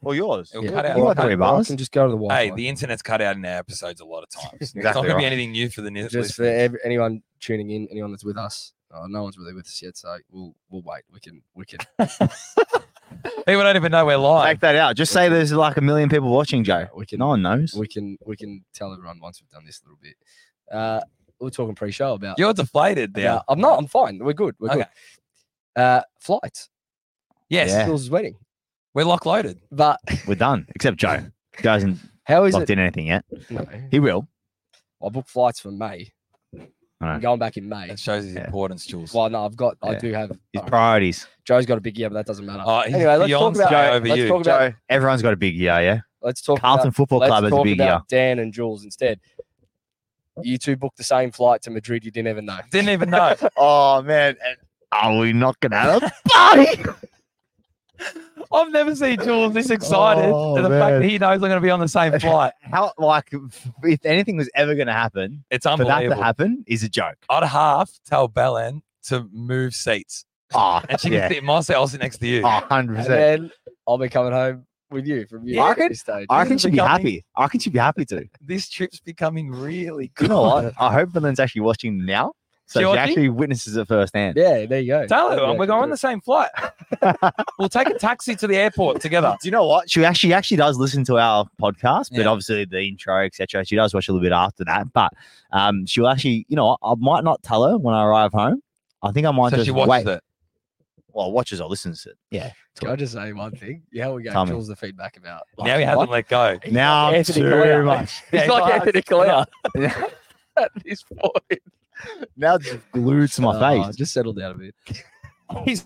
Or yours. It'll Yeah. cut out. You got 3 I bars. can just go to the Wi-Fi. Hey, the internet's cut out in our episodes a lot of times. It's not Exactly going to be right. anything new for the just for anyone tuning in, anyone that's with us. No one's really with us yet, so we'll wait. We can. People don't even know we're live. Take that out. Just say there's like 1 million people watching, Joe. We can. No one knows. We can tell everyone once we've done this a little bit. We're talking pre-show about. You're deflated now. I'm not. I'm fine. We're good. We're Okay. good. Flights. Yes, Yeah. Jules' wedding. we're lock loaded. But We're done. Except Joe. Joe hasn't how is locked it? in anything yet. No, He will. I booked flights for May. Alright. I'm going back in May. That shows his Yeah. importance, Jules. Well, no, I Yeah. do have. His priorities. Joe's got a big year, but that doesn't matter. Oh, he's Anyway, let's talk Beyonce about. over let's you. talk about. Joe, everyone's got a big year, yeah? Let's talk Carlton about. Football Let's Club has a talk big year. about Dan and Jules instead. You two booked the same flight to Madrid. You didn't even know. Didn't even know. Oh, man. Are we not going to have a party? I've never seen Jules this excited Oh, to the fact man. that he knows I'm going to be on the same flight. How, like, if anything was ever going to happen, It's for that to unbelievable. happen is a joke. I'd half tell Belen to move seats. Oh, And she yeah. can sit in my seat. I'll sit next to you. Oh, 100%. And then I'll be coming home with you from you. I at reckon- this stage. I reckon This is she'd be becoming- happy. I reckon she'd be happy to. This trip's becoming really You good. know what? I hope Belinda's actually watching now. So She she watching? actually witnesses it firsthand. Yeah, there you go. Tell her Yeah, we're going on the same flight. We'll take a taxi to the airport together. Do you know what? She actually does listen to our podcast, but Yeah. obviously the intro, etc. She does watch a little bit after that. But she'll actually, you know what? I might not tell her when I arrive home. I think I might So just she watches wait. it. Well, watches or listens to it. Yeah. Can I just say one thing? Yeah, we Tell gave me. Jules the feedback about. Now he hasn't let go. He's Now like Anthony too Collier. much. He's Yeah, like he's Anthony Collier at this point. Now it's just glued to my Oh, face. just settle down a bit. He's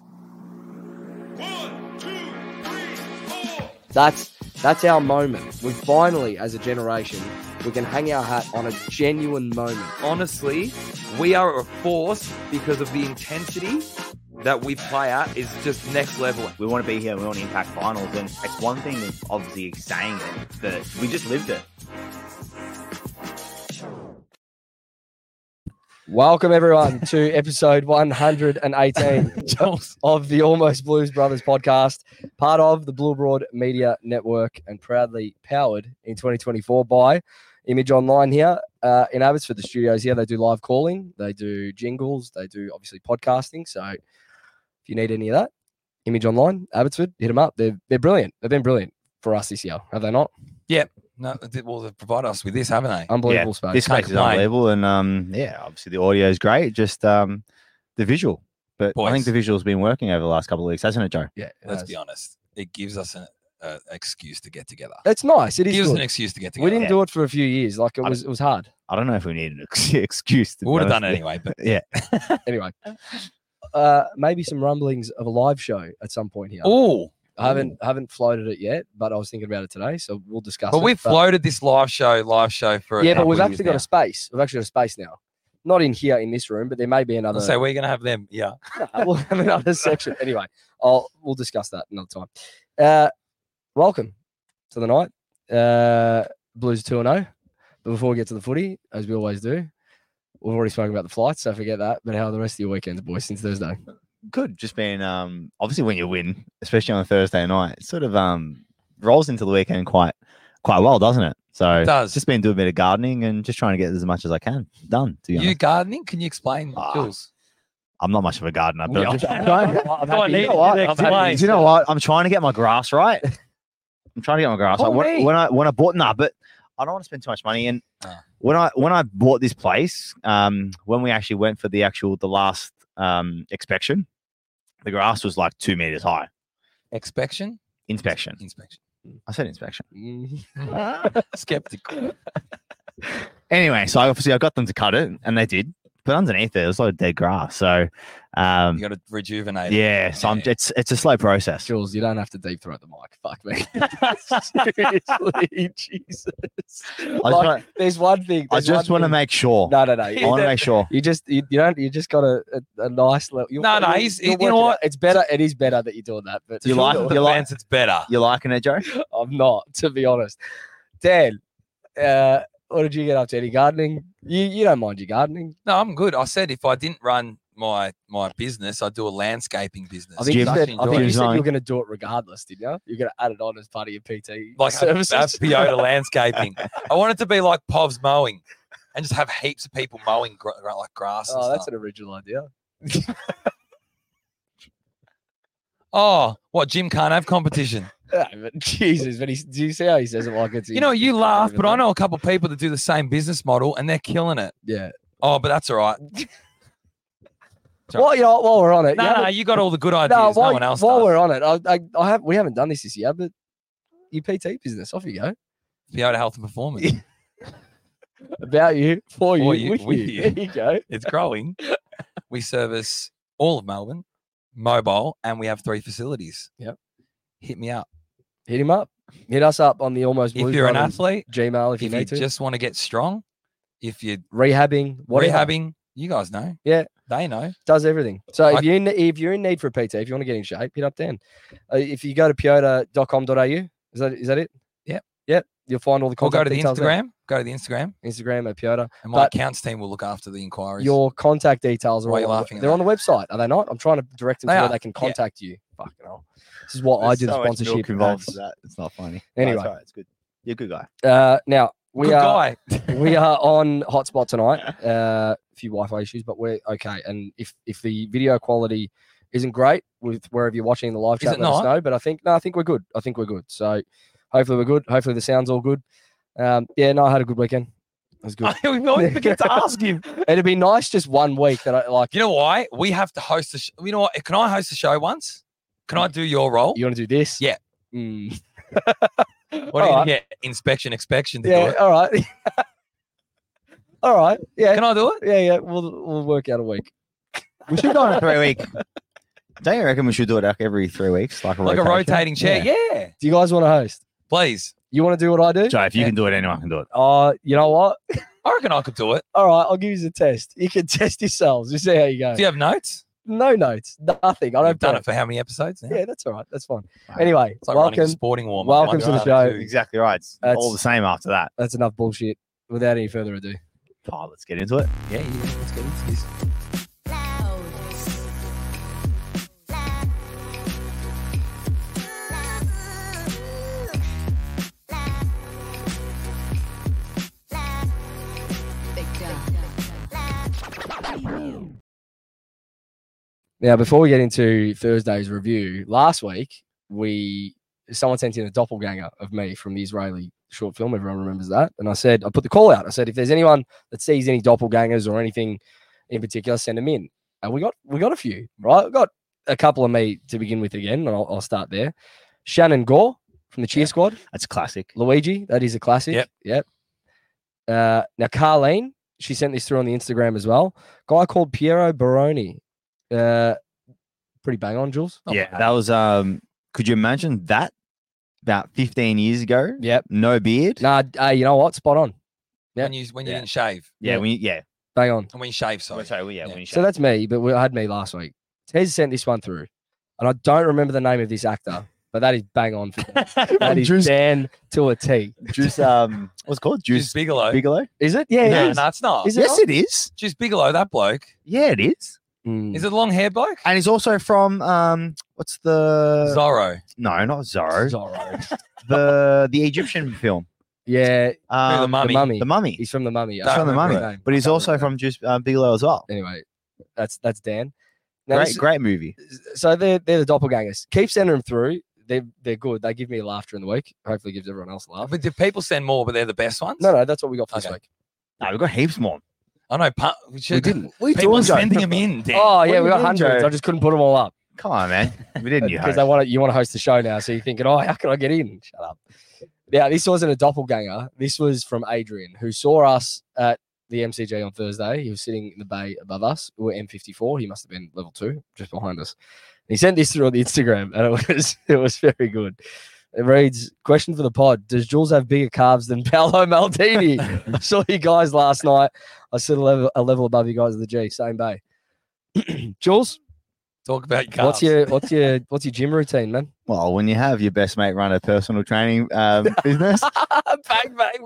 That's our moment. We finally, as a generation, we can hang our hat on a genuine moment. honestly, we are a force because of the intensity that we play at is just next level. We want to be here. We want to impact finals. And it's one thing of obviously saying it, but we just lived it. Welcome, everyone, to episode 118 Jules. of the Almost Blues Brothers podcast, part of the Blue Broad Media Network and proudly powered in 2024 by Image Online here in Abbotsford. The studios here, they do live calling, they do jingles, they do obviously podcasting. So if you need any of that, Image Online, Abbotsford, hit them up. They're brilliant. They've been brilliant for us this year, have they not? No, well, they've provided us with this, haven't they? Unbelievable space. This Can't space is complain. unbelievable, and yeah, obviously the audio is great. Just the visual, but I Boys. think the visual's been working over the last couple of weeks, hasn't it, Joe? Yeah, Let's be honest. It gives us an excuse to get together. it's nice. It It is gives us good. an excuse to get We together. didn't do it for a few years. Like it was hard. I don't know if we need an excuse. To We would have be done it honest. anyway, but Yeah. Anyway, maybe some rumblings of a live show at some point here. oh, I haven't floated it yet, but I was thinking about it today, so we'll discuss. but it. we've floated this live show for a Yeah, but couple we've of actually years got a space. We've actually got a space now. Not in here in this room, but there may be now. another. So we're gonna have them. Yeah, We'll have another section. Anyway, we'll discuss that another time. Welcome to the night. Blues 2-0. But before we get to the footy, as we always do, we've already spoken about the flights, so forget that. But how are the rest of your weekends, boys, since Thursday? Good. Just been obviously when you win, especially on a Thursday night, it sort of rolls into the weekend quite well, doesn't it? So It does. just been doing a bit of gardening and just trying to get as much as I can done. To be you honest, gardening? Can you explain, Ah, Jules? I'm not much of a gardener, but Yeah. I'm just trying. I happy. need You know what? you to I'm happy. explain. Do you know what? I'm trying to get my grass right. I'm trying to get my grass Call right. me. When I bought but I don't want to spend too much money. And Ah. when I bought this place, when we actually went for the last inspection, the grass was like 2 meters high. Inspection. Inspection. I said inspection. Skeptical. Anyway, so obviously I got them to cut it, and they did. But underneath there was a lot of dead grass. So You got to rejuvenate. it. yeah, so Yeah. it's a slow process. Jules, you don't have to deep throat the mic. Fuck me. Seriously, Jesus. wanna- There's one thing. I there's just one want to thing- make sure. No, no, no. I want to make sure. You just you got a nice level. No, no, you'll he's- work you know it what? out. It's better. It is better that you're doing that. But You like- The you like- fans, it's better. You liking it, Joe? I'm not, to be honest. Dan, what did you get up to? Any gardening? You don't mind your gardening? No, I'm good. I said if I didn't run my business. I do a landscaping business. I think you Jim- said, Actually I think enjoy you it. said Jim's you were going to do it regardless, didn't you? You're going to add it on as part of your PT like services. Piota landscaping. I want it to be like Pov's mowing, and just have heaps of people mowing like grass. And Oh, that's stuff. an original idea. Oh, what? Jim can't have competition. Yeah, but Jesus, but do you see how he says it like it's You know, his- you his laugh, favorite but I thing? know a couple of people that do the same business model and they're killing it. Yeah. Oh, but that's all right. Sorry. Well, while we're on it, No, you got all the good ideas. no, No, one else while does. we're on it, we haven't done this year, but your PT business, off you go. Piota Health and Performance. About you, for you, For you, with with you. you. There you go. It's growing. We service all of Melbourne, mobile, and we have 3 facilities. Yep. Hit me up. Hit him up. Hit us up on the Almost If Blues you're an Brothers athlete, Gmail if you if you need to. just want to get strong, if you're Rehabbing, whatever. rehabbing, you guys know. Yeah. They know. Does everything. So I- if you're in need for a PT, if you want to get in shape, hit up Dan. If you go to piota.com.au, is that it? Yep. Yep. You'll find all the Or go contact to the details there. Instagram. Go to the Instagram, Instagram at Piota. and my But- accounts team will look after the inquiries. Your contact details are Why are you all on laughing at they're on that? the website, are they not? I'm trying to direct them They to where are, they can yeah. contact you. Fucking hell. This is what I do the sponsorship involved ads. for that. It's not funny. Anyway. No, it's all right. It's good. You're a good guy. Now we Good are guy. we are on hotspot tonight. A few Wi-Fi issues, but we're okay. And if the video quality isn't great with wherever you're watching the live Is chat, it let us not? know. But I think we're good. I think we're good. So hopefully we're good. Hopefully the sound's all good. I had a good weekend. It was good. We always forget to ask him. It'd be nice just one week that I like. You know why? We have to host a you know what? Can I host a show once? Can I do your role? You want to do this? Yeah. Mm. What are you All going to get? Inspection to do Yeah. it? All right. All right. Yeah. Can I do it? Yeah. We'll work out a week. We should go on a 3-week. Don't you reckon we should do it like every 3 weeks? Like a Like a rotating chair? Yeah. Yeah. Do you guys want to host? Please. You want to do what I do? So if you can do it, anyone can do it. You know what? I reckon I could do it. All right, I'll give you a test. You can test yourselves. You see how you go. Do you have notes? No notes, nothing. I I've don't done prep. it for how many episodes now? Yeah, that's all right. That's fine. Right. Anyway, It's like running a welcome. sporting warm. welcome to the show. Exactly right. It's That's- all the same after that. That's enough bullshit. Without any further ado, Oh, let's get into it. Yeah, let's get into this. now before we get into Thursday's review, last week someone sent in a doppelganger of me from the Israeli short film. Everyone remembers that, and I put the call out. I said, if there's anyone that sees any doppelgangers or anything in particular, send them in. And we got a few, right? We got a couple of me to begin with again, and I'll start there. Shannon Gore from the Cheer Squad. That's classic. Luigi, that is a classic. Yep. Now, Carlene, she sent this through on the Instagram as well. Guy called Piero Baroni. Pretty bang on, Jules. Yeah, that was. Could you imagine that about 15 years ago? Yep. No beard. Nah, you know what? Spot on. Yeah. When you Yeah. didn't shave. Yeah. Bang on. And when you shave, sorry. Sorry. Yeah. When you So that's me, but I had me last week. Tez sent this one through, and I don't remember the name of this actor, but that is bang on. For that is Juice. Dan to a T. Juice. What's it called? Juice Juice Bigelow. Bigelow. Is it? Yeah, No, it is. no, it's not. Is it Yes, not? it is. Juice Bigelow, that bloke. Yeah, it is. Mm. Is it long hair bloke? And he's also from what's the Zorro. no, not Zorro. Zorro. The Egyptian film. Yeah, The Mummy. the Mummy. The Mummy. He's from the Mummy. I He's can't from the remember Mummy. his name. But he's I can't also remember. from Juice Bigelow as well. Anyway, that's Dan. Now, Great, this- great movie. So they're the doppelgangers. Keep sending them through. They're good. They give me a laugh during the week. Hopefully, gives everyone else a laugh. But do people send more, but they're the best ones? No, that's what we got for this Okay. week. No, we've got heaps more. I know. We We should. didn't. People are sending them in. Dan. Oh What yeah, do we you got mean, hundreds. Joe? I just couldn't put them all up Come on, man. We didn't. You because host. you want to host the show now. So you're thinking, oh, how can I get in? Shut up. Yeah, this wasn't a doppelganger. This was from Adrian, who saw us at the MCG on Thursday. He was sitting in the bay above us. We were M54. He must have been level 2, just behind us. He sent this through on the Instagram, and it was very good. It reads, question for the pod. Does Jules have bigger calves than Paolo Maldini? Saw you guys last night. I sit a level above you guys at the G, same bay. Jules, Talk about your what's calves. your gym routine, man? Well, when you have your best mate run a personal training business, bang, bang, bang.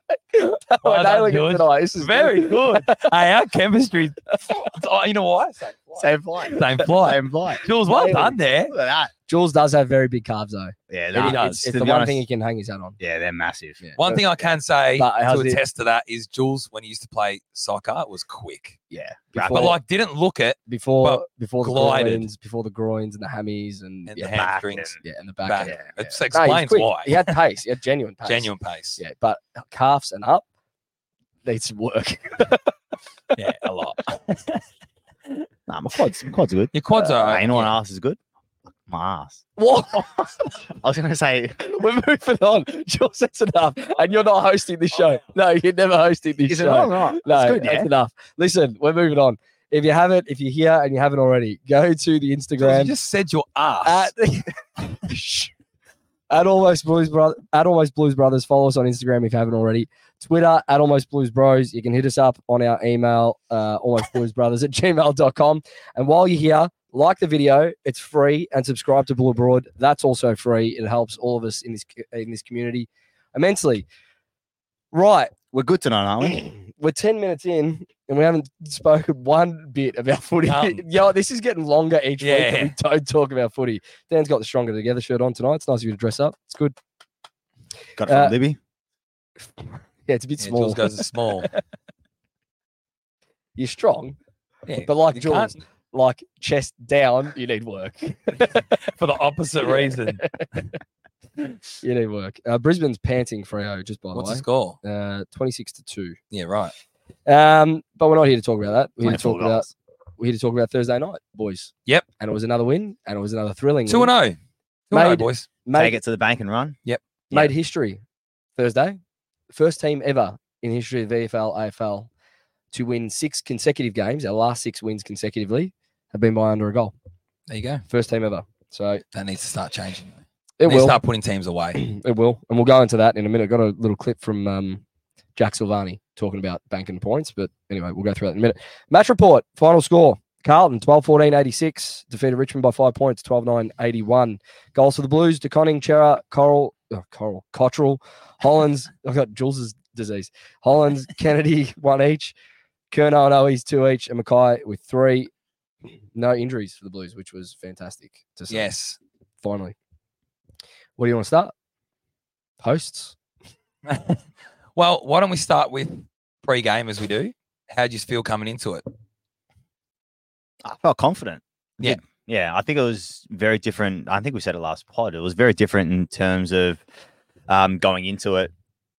Well We're done, nailing it George. tonight. This is Very good. Hey, our chemistry. Oh, you know why? Same flight. Same flight. Same flight. Jules, well Really? done there. Look at that. Jules does have very big calves though. Yeah, He nah, does. It's to the be one honest, thing he can hang his hat on. Yeah, they're massive. Yeah. One thing I can say But how's to it- attest to that is Jules, when he used to play soccer, was quick. Yeah. Before- But like, didn't look it Before the glided. groins and the hammies and, and yeah, the hamstrings. yeah, and the back. Back. end. It No, he's explains quick. why. He had pace. He had genuine pace. Genuine pace. Yeah, but calves and up needs some work. Yeah, a lot. Nah, my quads are good. Your quads are. Anyone else is good? My ass. What? I was going to say, We're moving on. Jules, that's enough. And you're not hosting this show. No, you're never hosting this is it show. not? Not. No, It's good, that's yeah. enough. Listen, we're moving on. If you're here and you haven't already, go to the You Instagram just said your ass. at Almost Blues Brothers. Follow us on Instagram if you haven't already. Twitter at Almost Blues Bros. You can hit us up on our email, almostbluesbrothers@gmail.com. And while you're here, like the video. It's free, and subscribe to Blue Abroad. That's also free. It helps all of us in this community immensely. Right. We're good tonight, aren't we? We're 10 minutes in and we haven't spoken one bit about footy. Yo, this is getting longer each week that we don't talk about footy. Dan's got the Stronger Together shirt on tonight. It's nice of you to dress up. It's good. Got it from Libby. Yeah, it's a bit Yeah, small. Jules goes to small. You're strong, Yeah, but like you Jules, can't- like chest down, you need work. for the opposite reason. You need work. Brisbane's panting Freo, just by What's the the score? way. 26-2. Yeah, right. But we're not here to talk about that. We're here to 24 talk about goals. Thursday night, boys. Yep. And it was another win, and it was another thrilling 2-0. win. 2-0, Made- boys. Take it to the bank and run. Made history Thursday. First team ever in the history of VFL, AFL to win 6 consecutive games. Our last 6 wins consecutively have been by under a goal. There you go. First team ever. So That needs to start changing. it They will. start putting teams away. It will. And we'll go into that in a minute. Got a little clip from Jack Silvani talking about banking points. But anyway, we'll go through that in a minute. Match report, final score. Carlton, 12-14-86. Defeated Richmond by 5 points, 12-9-81. Goals for the Blues, DeConning, Chera, Cottrell, Hollands. I've got Jules's disease. Hollands, Kennedy, 1 each. Curnow and Owies, 2 each. And Mackay with 3. No injuries for the Blues, which was fantastic to see. Yes. Finally. What do you want to start? Hosts? Well, why don't we start with pre-game as we do? How did you feel coming into it? I felt confident. Yeah. Yeah, I think it was very different. I think we said it last pod. It was very different in terms of going into it,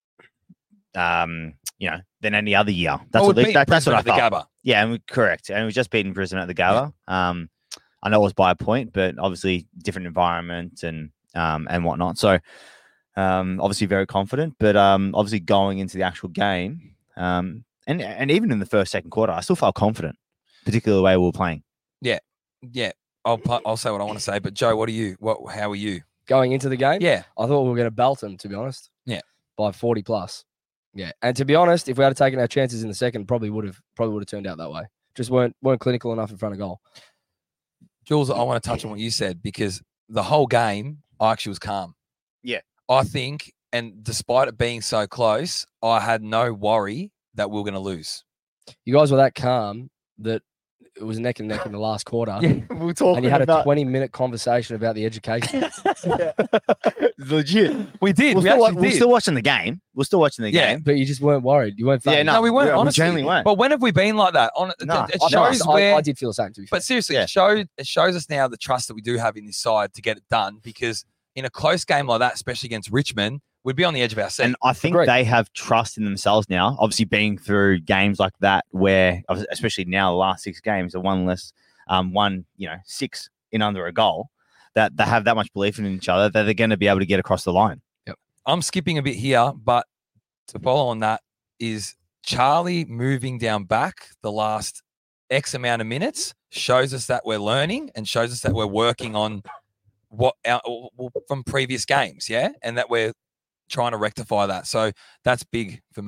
than any other year. That's Oh, what, we beat that's what I Brisbane at thought. the Gabba. Yeah, correct. And we just beaten Brisbane at the Gabba. I know it was by a point, but obviously different environment and whatnot. So obviously very confident, but obviously going into the actual game, and even in the first, second quarter, I still felt confident, particularly the way we were playing. Yeah. I'll say what I want to say, but Joe, how are you? Going into the game? Yeah. I thought we were going to belt them, to be honest. Yeah. By 40 plus. Yeah. And to be honest, if we had taken our chances in the second, probably would have turned out that way. Just weren't clinical enough in front of goal. Jules, I want to touch on what you said because the whole game, I actually was calm. Yeah. I think, and despite it being so close, I had no worry that we were going to lose. You guys were that calm that it was neck and neck in the last quarter. we're talking And you had a 20-minute conversation about the education. legit. We did. We're still watching the game. We're still watching the Yeah. game. But you just weren't worried. You weren't Yeah, phased. No, we weren't, we honestly. genuinely weren't. But when have we been like that? No. It I- shows I, where. I did feel the same, to be fair. But seriously, Yeah. it shows us now the trust that we do have in this side to get it done because in a close game like that, especially against Richmond, we'd be on the edge of our seat. And I think Agreed. they have trust in themselves now. Obviously, being through games like that, where especially now the last 6 games are one less, 6 in under a goal, that they have that much belief in each other that they're going to be able to get across the line. I'm skipping a bit here, but to follow on that is Charlie moving down back the last X amount of minutes shows us that we're learning and shows us that we're working on from previous games, yeah, and that we're trying to rectify that. So that's big for me.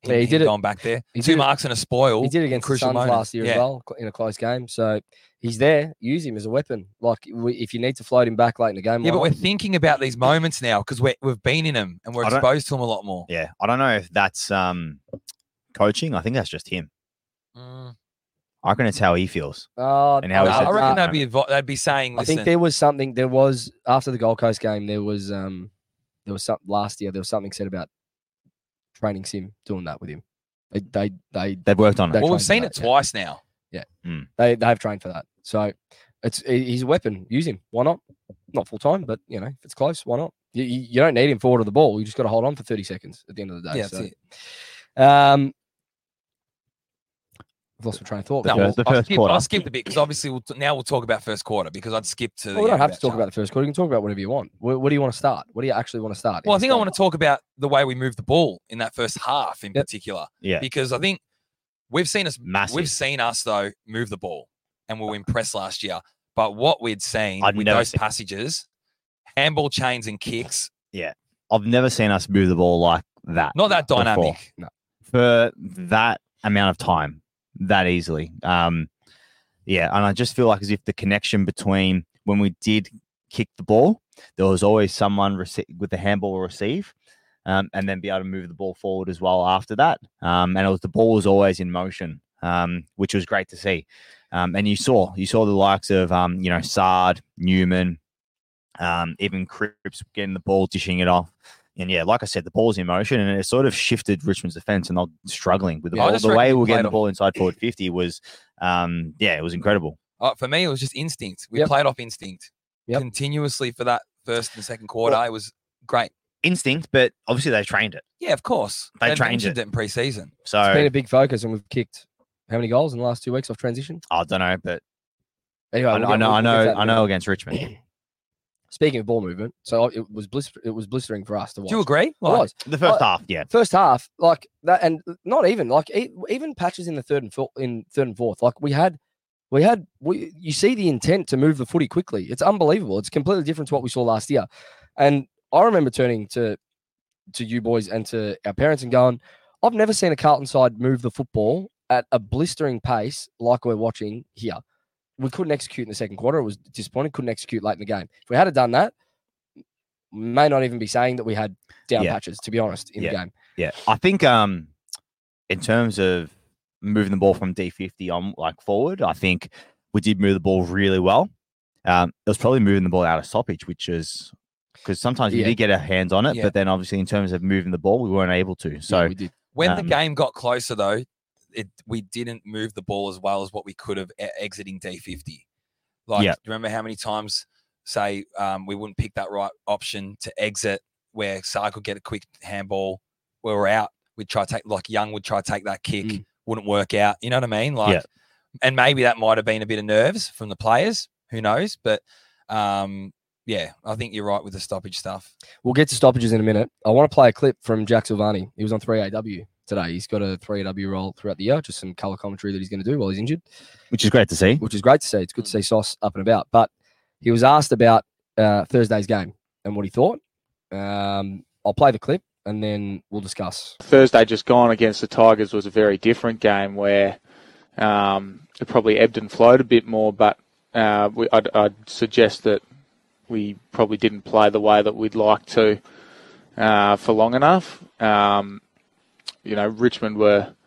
Yeah, he him did it- going back there. he 2 did it- marks and a spoil. He did it in against the crucial Suns moments. last year Yeah. as well in a close game. So he's there. Use him as a weapon. Like if you need to float him back late in the game, Yeah, why but we're not? thinking about these moments now because we've been in them and we're I don't- exposed to them a lot more. Yeah, I don't know if that's coaching. I think that's just him. Mm. I reckon it's how he feels. And how he I said reckon that. they'd be saying, I listen, think there was something. There was after the Gold Coast game. There was something last year. There was something said about training sim doing that with him. They've worked on it. They well, we've trained seen for it that, twice now. They've trained for that. So he's a weapon. Use him. Why not? Not full time, but if it's close, why not? You don't need him forward of the ball. You just got to hold on for 30 seconds at the end of the day. Yeah, that's so, it. I've lost my train of thought. The No, first- I'll first skip, quarter. I'll skip a bit because obviously now we'll talk about first quarter because I'd skip to. Well, we don't have to talk about the first quarter. You can talk about whatever you want. What do you want to start? What do you actually want to start? Well, I think I want to talk about the way we moved the ball in that first half in Yep. particular. Yeah. Because I think we've seen us Massive. though move the ball and we were impressed last year. But what we'd seen I'd with never those seen- passages, handball chains and kicks, I've never seen us move the ball like that. not that Before. dynamic. For that amount of time, that easily. Yeah, and I just feel like as if the connection between when we did kick the ball, there was always someone with the handball receive, and then be able to move the ball forward as well after that. And the ball was always in motion, which was great to see. And you saw the likes of Sard, Newman, even Cripps getting the ball, dishing it off. And yeah, like I said, the ball's in motion, and it sort of shifted Richmond's defense, and they're struggling with the Yeah, I ball. just The reckon way we we were played getting the off- ball inside forward 50 was, it was incredible. For me, it was just instinct. We Yep. played off instinct Yep. continuously for that first and second quarter. It was great. Instinct, but obviously they trained it. Yeah, of course. They They'd trained mentioned it. in pre-season. So It's been a big focus, and we've kicked how many goals in the last 2 weeks off transition? I don't know, but Anyway, I know against Richmond. Speaking of ball movement, so it was blistering for us to watch. Do you agree? It was. The first half, yeah. First half, like that, and not even like even patches in the third and fourth. Like you see the intent to move the footy quickly. It's unbelievable. It's completely different to what we saw last year. And I remember turning to you boys and to our parents and going, I've never seen a Carlton side move the football at a blistering pace like we're watching here. We couldn't execute in the second quarter. It was disappointing. Couldn't execute late in the game. If we had done that, may not even be saying that we had down patches, to be honest, in the game. Yeah. I think in terms of moving the ball from D50 on like forward, I think we did move the ball really well. It was probably moving the ball out of stoppage, which is because sometimes we Yeah. did get our hands on it, Yeah. but then obviously in terms of moving the ball, we weren't able to. So Yeah, we did. When the Um, game got closer, though, we didn't move the ball as well as what we could have exiting D50. Like, Yeah. do you remember how many times, say, we wouldn't pick that right option to exit where Sar could get a quick handball, we were out. We'd try to take, like Young would try to take that kick, wouldn't work out. You know what I mean? Like, Yeah. and maybe that might have been a bit of nerves from the players. Who knows? But yeah, I think you're right with the stoppage stuff. We'll get to stoppages in a minute. I want to play a clip from Jack Silvani. He was on 3AW today. He's got a 3AW role throughout the year, just some colour commentary that he's going to do while he's injured, which is great to see. which is great to see. It's good to see Sauce up and about. But he was asked about Thursday's game and what he thought. I'll play the clip and then we'll discuss. Thursday just gone against the Tigers was a very different game where it probably ebbed and flowed a bit more, but I'd suggest that we probably didn't play the way that we'd like to for long enough. Richmond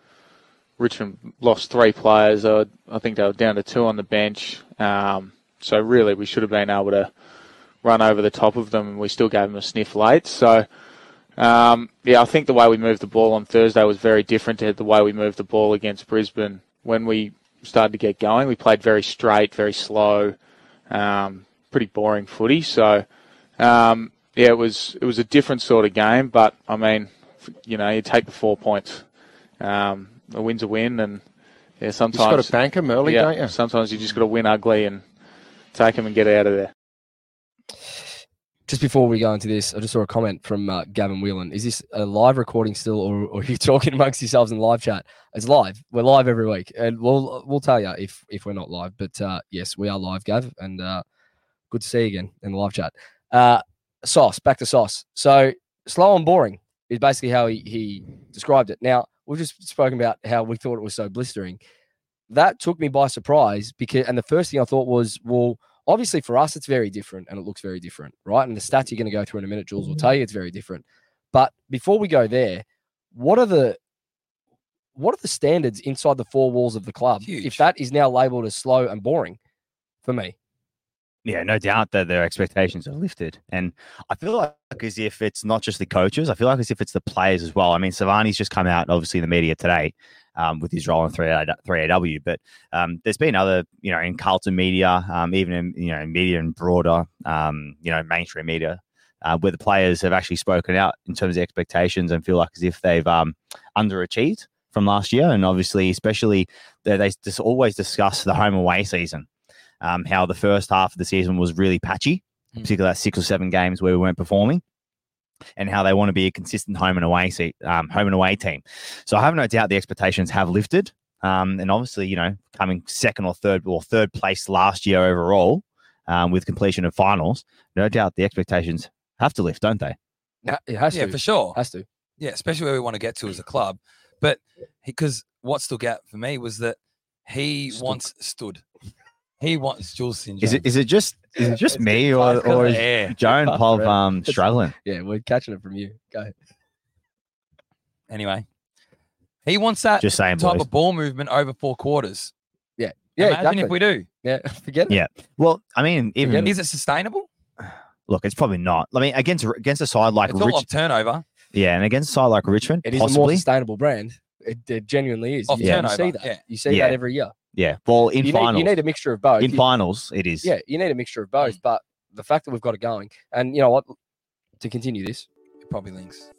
lost 3 players. I think they were down to 2 on the bench. So really we should have been able to run over the top of them, and we still gave them a sniff late. So, I think the way we moved the ball on Thursday was very different to the way we moved the ball against Brisbane. When we started to get going, we played very straight, very slow, pretty boring footy. So, it was a different sort of game. But I mean, you take the 4 points. A win's a win, and sometimes you just got to bank them early, don't you? Sometimes you just got to win ugly and take them and get out of there. Just before we go into this, I just saw a comment from Gavin Whelan. Is this a live recording still, or are you talking amongst yourselves in live chat? It's live. We're live every week, and we'll tell you if we're not live. But yes, we are live, Gav, and good to see you again in the live chat. Sauce, back to Sauce. So slow and boring is basically how he described it. Now we've just spoken about how we thought it was so blistering. That took me by surprise and the first thing I thought was, well, obviously for us, it's very different and it looks very different, right? And the stats you're going to go through in a minute, Jules will tell you it's very different. But before we go there, what are the standards inside the four walls of the club Huge. if that is now labelled as slow and boring for me? Yeah, no doubt that their expectations are lifted. And I feel like as if it's not just the coaches, I feel like as if it's the players as well. I mean, Savani's just come out, obviously, in the media today with his role in 3AW, but there's been other, in Carlton media, even in, media and broader, mainstream media, where the players have actually spoken out in terms of expectations and feel like as if they've underachieved from last year. And obviously, especially, they just always discuss the home away season. How the first half of the season was really patchy, particularly that 6 or 7 games where we weren't performing, and how they want to be a consistent home and away team. So I have no doubt the expectations have lifted. And obviously, coming second or third place last year overall with completion of finals, no doubt the expectations have to lift, don't they? It has to. Yeah, for sure. Has to. Yeah, especially where we want to get to as a club. But because what stuck out for me was that he wants Jules syndrome. Is it just me or is Yeah. Joe and Pov struggling? Yeah, we're catching it from you. Go. Anyway, he wants that Just saying, type boys. of ball movement over 4 quarters. Yeah, Imagine exactly. if we do. Yeah, forget it. Yeah. Well, I mean, even Is it sustainable? look, it's probably not. I mean, against a side like It's all off turnover. yeah, and against a side like Richmond, It is a more possibly. sustainable brand. It genuinely is. Off You turnover. see that. Yeah. You see Yeah. that every year. Yeah. Well, in You finals, need a mixture of both. in finals, it is. Yeah, you need a mixture of both. But the fact that we've got it going, and you know what, to continue this, It probably links.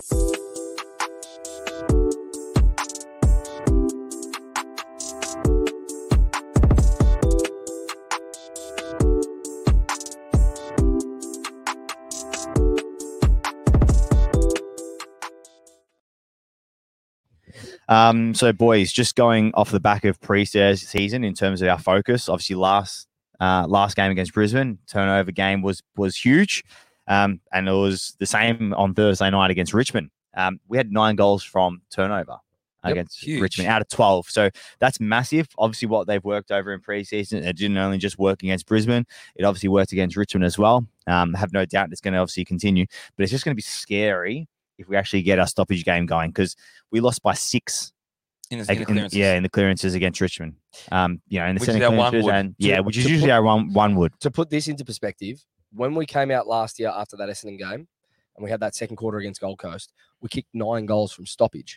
So boys, just going off the back of pre-season in terms of our focus, obviously last game against Brisbane, turnover game was huge. And it was the same on Thursday night against Richmond. We had 9 goals from turnover against huge. Richmond out of 12. So that's massive. Obviously what they've worked over in pre-season, it didn't only just work against Brisbane, it obviously worked against Richmond as well. I have no doubt it's going to obviously continue, but it's just going to be scary if we actually get our stoppage game going, because we lost by 6 In the clearances. in the clearances against Richmond. In the Which centre is our one clearances, wood. and which is usually our one wood. to put this into perspective, when we came out last year after that Essendon game, and we had that second quarter against Gold Coast, we kicked 9 goals from stoppage.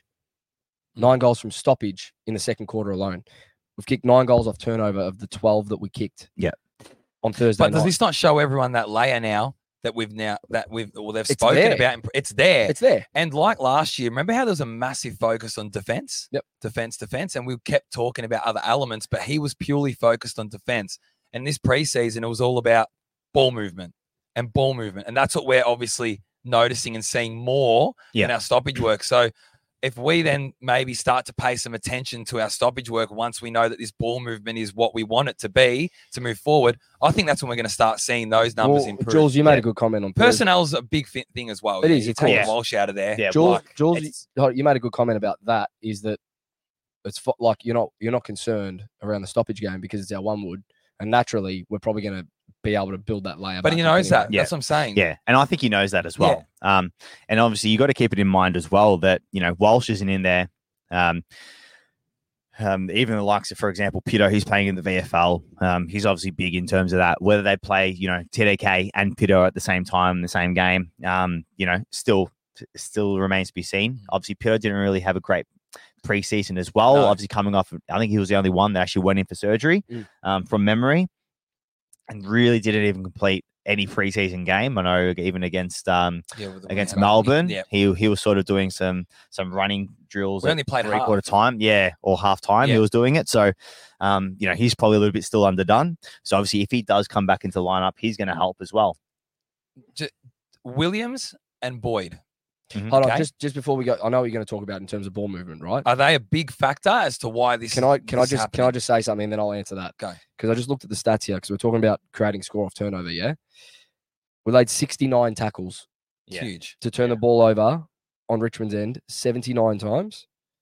9 goals from stoppage in the second quarter alone. We've kicked 9 goals off turnover of the 12 that we kicked. Yeah. On Thursday But does night. this not show everyone that layer now that they've It's spoken there. about? It's there. It's there. And like last year, remember how there was a massive focus on defense? Yep. Defense. And we kept talking about other elements, but he was purely focused on defense. And this preseason, it was all about ball movement. And that's what we're obviously noticing and seeing more in our stoppage work. So if we then maybe start to pay some attention to our stoppage work once we know that this ball movement is what we want it to be to move forward, I think that's when we're going to start seeing those numbers Well, improve. Jules, you made a good comment on Thursday. Personnel's a big thing as well. It is, You of take course. Walsh out of there. Yeah, Jules, it's- you made a good comment about that. Is that it's like you're not concerned around the stoppage game because it's our one wood, and naturally we're probably going to be able to build that layer. But back he up knows anyway. that. That's what I'm saying. Yeah, and I think he knows that as well. And obviously you got to keep it in mind as well that Walsh isn't in there. Even the likes of, for example, Pito, he's playing in the VFL. He's obviously big in terms of that. Whether they play, TDK and Pito at the same time in the same game, still remains to be seen. Obviously, Pito didn't really have a great preseason as well. No. Obviously, coming off, I think he was the only one that actually went in for surgery from memory, and really didn't even complete any preseason game. I know even against Melbourne, Yeah. he was sort of doing some running drills. We only played half. 3/4 time, or half time. Yeah. He was doing it. So, he's probably a little bit still underdone. So obviously, if he does come back into the lineup, he's going to help as well. Williams and Boyd. Hold on, Okay. just before we go, I know what you're going to talk about in terms of ball movement, right? Are they a big factor as to why this? Can I this is happening? just say something and then I'll answer that? Go. Because I just looked at the stats here because we're talking about creating score off turnover. Yeah, we laid 69 tackles Huge. to turn the ball over on Richmond's end 79 times.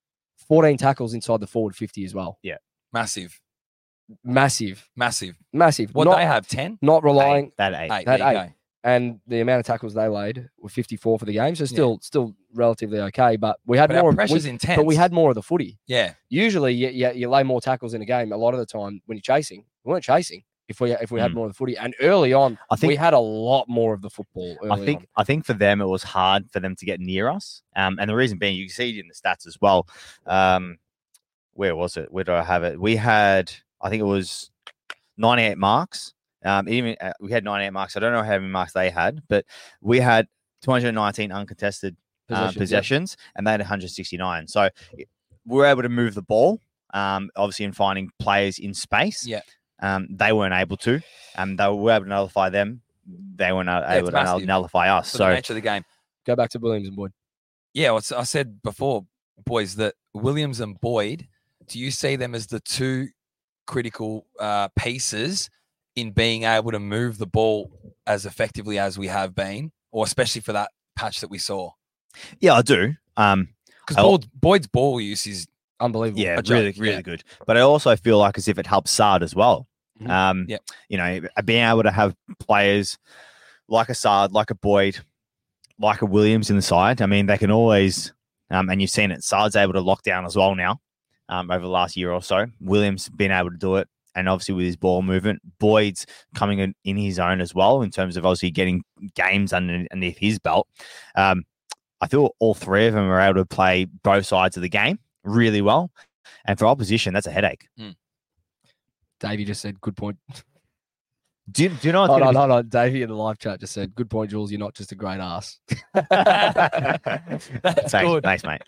14 tackles inside the forward 50 as well. Massive. Massive. What not, they have 10? not relying. That 8. Eight. That There you eight. go. And the amount of tackles they laid were 54 for the game. So still relatively okay. But we had But our more. pressure's intense. But we had more of the footy. Yeah. Usually, you lay more tackles in a game. A lot of the time, when you're chasing, we weren't chasing. If we had more of the footy, and early on, I think we had a lot more of the football. Early on. I think for them it was hard for them to get near us. And the reason being, you can see it in the stats as well. Where was it? Where do I have it? We had, I think it was 98 marks. We had 98 marks. I don't know how many marks they had, but we had 219 uncontested possessions, and they had 169. So we were able to move the ball, obviously in finding players in space. Yeah. They weren't able to. They were able to nullify them. They weren't able to massive nullify us. For the So nature of the game. Go back to Williams and Boyd. Yeah, I said before, boys, that Williams and Boyd, do you see them as the two critical pieces in being able to move the ball as effectively as we have been, or especially for that patch that we saw? yeah, I do. Because Boyd's ball use is Unbelievable. Yeah, A joke, really yeah. good. But I also feel like as if it helps Sard as well. Mhm. Yep. You know, being able to have players like a Sard, like a Boyd, like a Williams in the side. I mean, they can always, and you've seen it. Sard's able to lock down as well now over the last year or so. Williams been able to do it, and obviously with his ball movement, Boyd's coming in his own as well in terms of obviously getting games underneath his belt. I feel all three of them are able to play both sides of the game really well. And for opposition, that's a headache. Davey just said, good point. Do you know what's Hold gonna on. Davey in the live chat just said, good point, Jules. You're not just a great ass. That's Thanks, good. thanks, mate.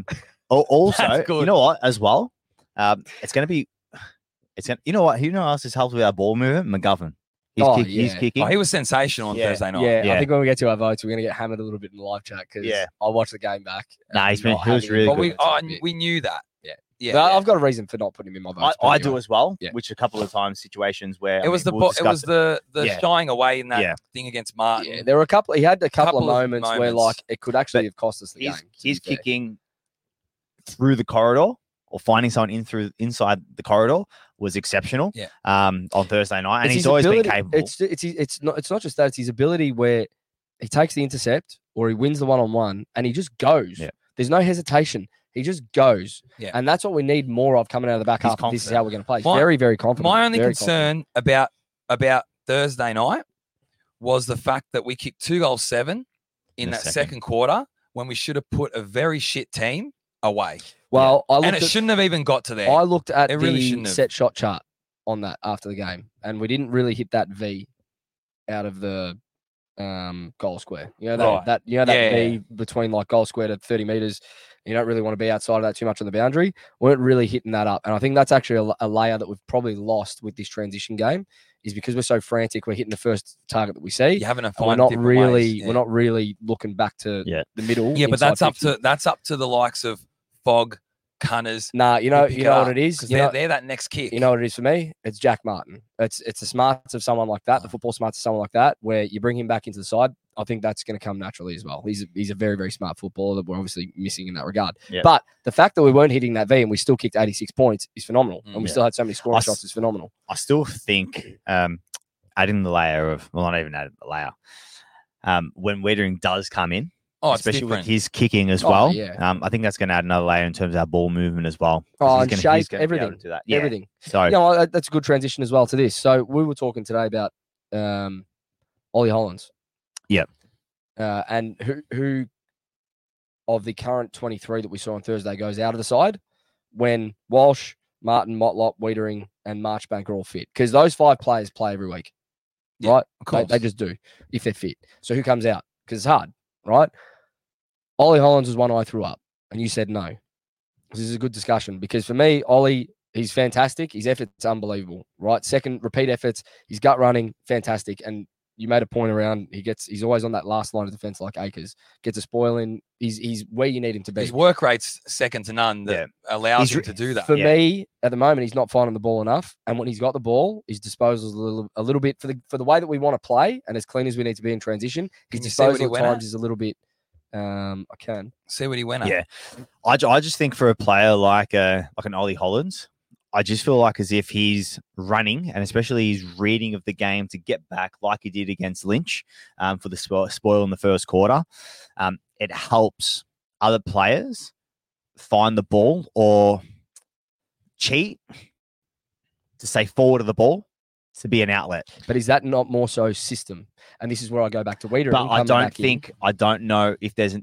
Also, That's good. you know what? As well, it's going to be. You know what? Who else has helped with our ball movement? McGovern. He's Yeah. kicking. Oh, he was sensational on Yeah. Thursday night. Yeah, I Yeah. think when we get to our votes, we're going to get hammered a little bit in the live chat because Yeah. I watched the game back. Nah, and he was not having really him But in good. the votes a bit. we knew that. Yeah. Yeah. But yeah. I've got a reason for not putting him in my votes. I but do anyway. as well, Yeah. which a couple of times situations where It was the Yeah. shying away in that Yeah. thing against Martin. Yeah, there were a couple. He had a couple of Couple of moments where moments. like it could actually But have cost us the game. to be He's fair. kicking through the corridor or finding someone inside the corridor was exceptional. Yeah. On Thursday night, and It's he's his always ability- been capable. It's not just that. It's his ability where he takes the intercept or he wins the 1-on-1 and he just goes. Yeah. There's no hesitation. He just goes. Yeah. And that's what we need more of coming out of the back He's half. This is confident. how we're going to play. He's My- very, very confident. My only very concern about Thursday night was the fact that we kicked 2 goals 7 in the that second. second quarter when we should have put a very shit team away. Well, I And looked it at, shouldn't have even got to there. I looked at It really the shouldn't have. set shot chart on that after the game, and we didn't really hit that V out of the goal square. You know that Right. that Yeah, V between like goal square to 30 meters. You don't really want to be outside of that too much on the boundary. We weren't really hitting that up, and I think that's actually a layer that we've probably lost with this transition game. Is because we're so frantic, we're hitting the first target that we see. You're having to And we're find not different really, ways. Yeah. we're not really looking back to Yeah. the middle. Yeah, but inside that's 50. up to the likes of Fogg, Cunners. Nah, you know what it is. Because You know, they're that next kick. You know what it is for me? It's Jack Martin. It's the smarts of someone like that, the football smarts of someone like that, where you bring him back into the side. I think that's going to come naturally as well. He's a very, very smart footballer that we're obviously missing in that regard. Yeah. But the fact that we weren't hitting that V and we still kicked 86 points is phenomenal. And we Yeah. still had so many scoring I s- shots is phenomenal. I still think adding the layer of, well, not even adding the layer, when Wiedering does come in, oh, it's especially different. with his kicking as Oh, well, yeah. I think that's going to add another layer in terms of our ball movement as well. 'Cause Oh, he's and gonna- shape, he's gonna be able everything. to do that. Yeah. Everything. So, Yeah, that's a good transition as well to this. So we were talking today about Ollie Hollands. Yep. And who of the current 23 that we saw on Thursday goes out of the side when Walsh, Martin, Motlop, Wiedering, and Marchbank are all fit? Because those 5 players play every week, Yeah, right? of course. They just do if they're fit. So who comes out? Because it's hard, right? Ollie Hollands was one I threw up, and you said no. This is a good discussion because for me, Ollie, he's fantastic. His effort's unbelievable, right? Second repeat efforts, his gut running, fantastic. And you made a point around he's always on that last line of defense like Akers. Gets a spoil in. He's where you need him to be. His work rate's second to none that allows He's him to do that. For Yeah. me, at the moment, he's not finding the ball enough. And when he's got the ball, his disposal is a little bit for the way that we want to play and as clean as we need to be in transition. His Can you see what he disposal at went times at? is a little bit I can. See what he went at. Yeah. I just think for a player like an Ollie Hollands, I just feel like as if he's running and especially his reading of the game to get back like he did against Lynch for the spoil in the first quarter. It helps other players find the ball or cheat to stay forward of the ball to be an outlet. But is that not more so system? And this is where I go back to Wiedering. But I don't know if there's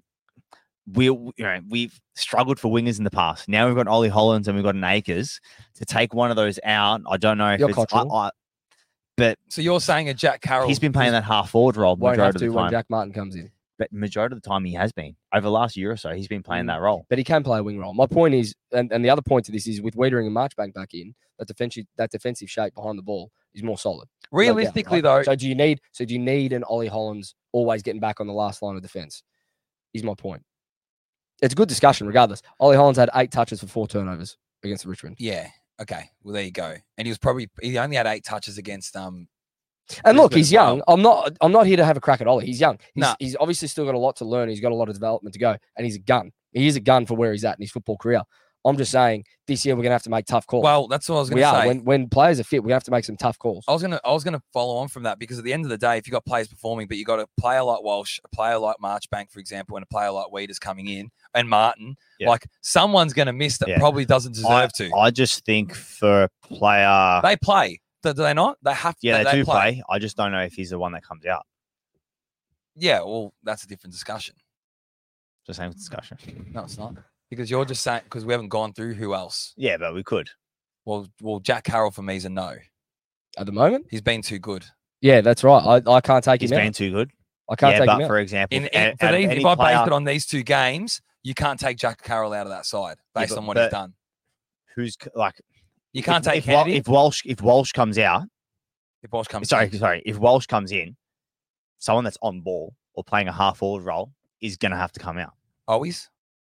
we've struggled for wingers in the past. Now we've got Ollie Hollands and we've got an Akers to take one of those out. I don't know if You're it's but So you're saying a Jack Carroll? he's been playing that half forward role won't have majority to of the when time. Jack Martin comes in. But majority of the time he has been over the last year or so. He's been playing that role. But he can play a wing role. My point is, and the other point to this is with Wiedering and Marchbank back in, that defensive shape behind the ball is more solid. Realistically, No doubt, right? though, So do you need an Ollie Hollands always getting back on the last line of defense? Is my point. It's a good discussion regardless. Ollie Hollands had 8 touches for 4 turnovers against Richmond. yeah. Okay. Well, there you go. And he only had 8 touches against And look, Brisbane he's as well. young. I'm not here to have a crack at Ollie. He's young. Nah. He's obviously still got a lot to learn. He's got a lot of development to go, and he's a gun. He is a gun for where he's at in his football career. I'm just saying this year we're gonna have to make tough calls. Well, that's what I was going we to are. say. When players are fit, we have to make some tough calls. I was gonna follow on from that because at the end of the day, if you got players performing, but you got a player like Walsh, a player like Marchbank, for example, and a player like Weeders coming in, and Martin, Yeah. like someone's gonna miss that Yeah. probably doesn't deserve to. I just think for a player, They play, do they not? They have to. yeah, they do play. I just don't know if he's the one that comes out. Yeah, well, that's a different discussion. Just same discussion. No, it's not because you're just saying because we haven't gone through who else. Yeah, but we could. Well, Jack Carroll for me is a no. At the moment, He's been too good. yeah, that's right. I can't take He's him been out. too good. I can't Yeah, take him but out. for example, For out of these, any if I base player it on these 2 games, you can't take Jack Carroll out of that side based but- on what he's but done. who's like You can't take if, Wa- Kennedy if Walsh comes out. if Walsh comes. Sorry, in. if Walsh comes in, someone that's on ball or playing a half forward role is going to have to come out. Always.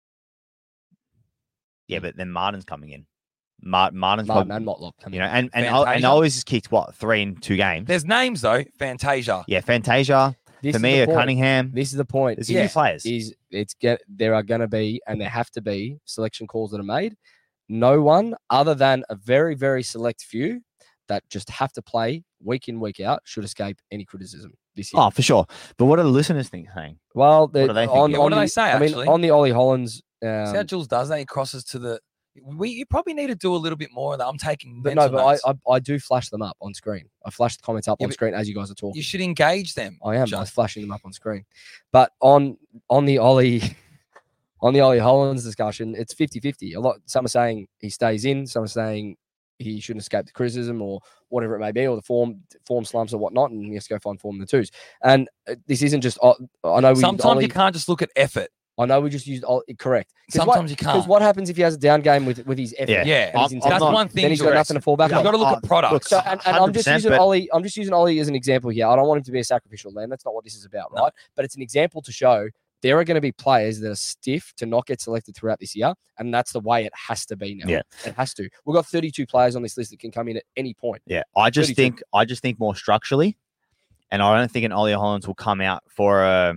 Yeah, but then Martin's coming in. Martin's Martin probably, and Motlop coming. you know, and Fantasia. always has kicked what 3 in 2 games. There's names though. Fantasia. Yeah, Fantasia, This is Tamia the point. Cunningham. This is the point. There's new players. There are going to be and there have to be selection calls that are made. No one other than a very, very select few that just have to play week in, week out should escape any criticism this year. Oh, for sure. But what are the listeners saying? Well, do they think? on, Yeah, what on do the- they say, I mean, actually? on the Ollie Hollands. See how Jules does that? He crosses to the. You probably need to do a little bit more of that. I'm taking. But mental notes. I do flash them up on screen. I flash the comments up Yeah, on but screen as you guys are talking. You should engage them. I am. I'm Just- flashing them up on screen. But on the Ollie on the Ollie Hollands discussion, it's 50-50. Some are saying he stays in, some are saying he shouldn't escape the criticism or whatever it may be, or the form slumps or whatnot, and he has to go find form in the twos. And this isn't just I know we Sometimes you can't just look at effort. I know we just used correct. Sometimes you Because can't. what happens if he has a down game with his effort? Yeah. Yeah, and his I'm intensity? that's not- one thing. Then he's got Jules. nothing to fall back You've on. got to look at products. So, and I'm just 100%, using but- Ollie. I'm just using Ollie as an example here. I don't want him to be a sacrificial lamb. That's not what this is about, No. right? But it's an example to show there are going to be players that are stiff to not get selected throughout this year, and that's the way it has to be now. Yeah. It has to. We've got 32 players on this list that can come in at any point. Yeah, I just 32. think more structurally, and I don't think an Ollie Hollands will come out for a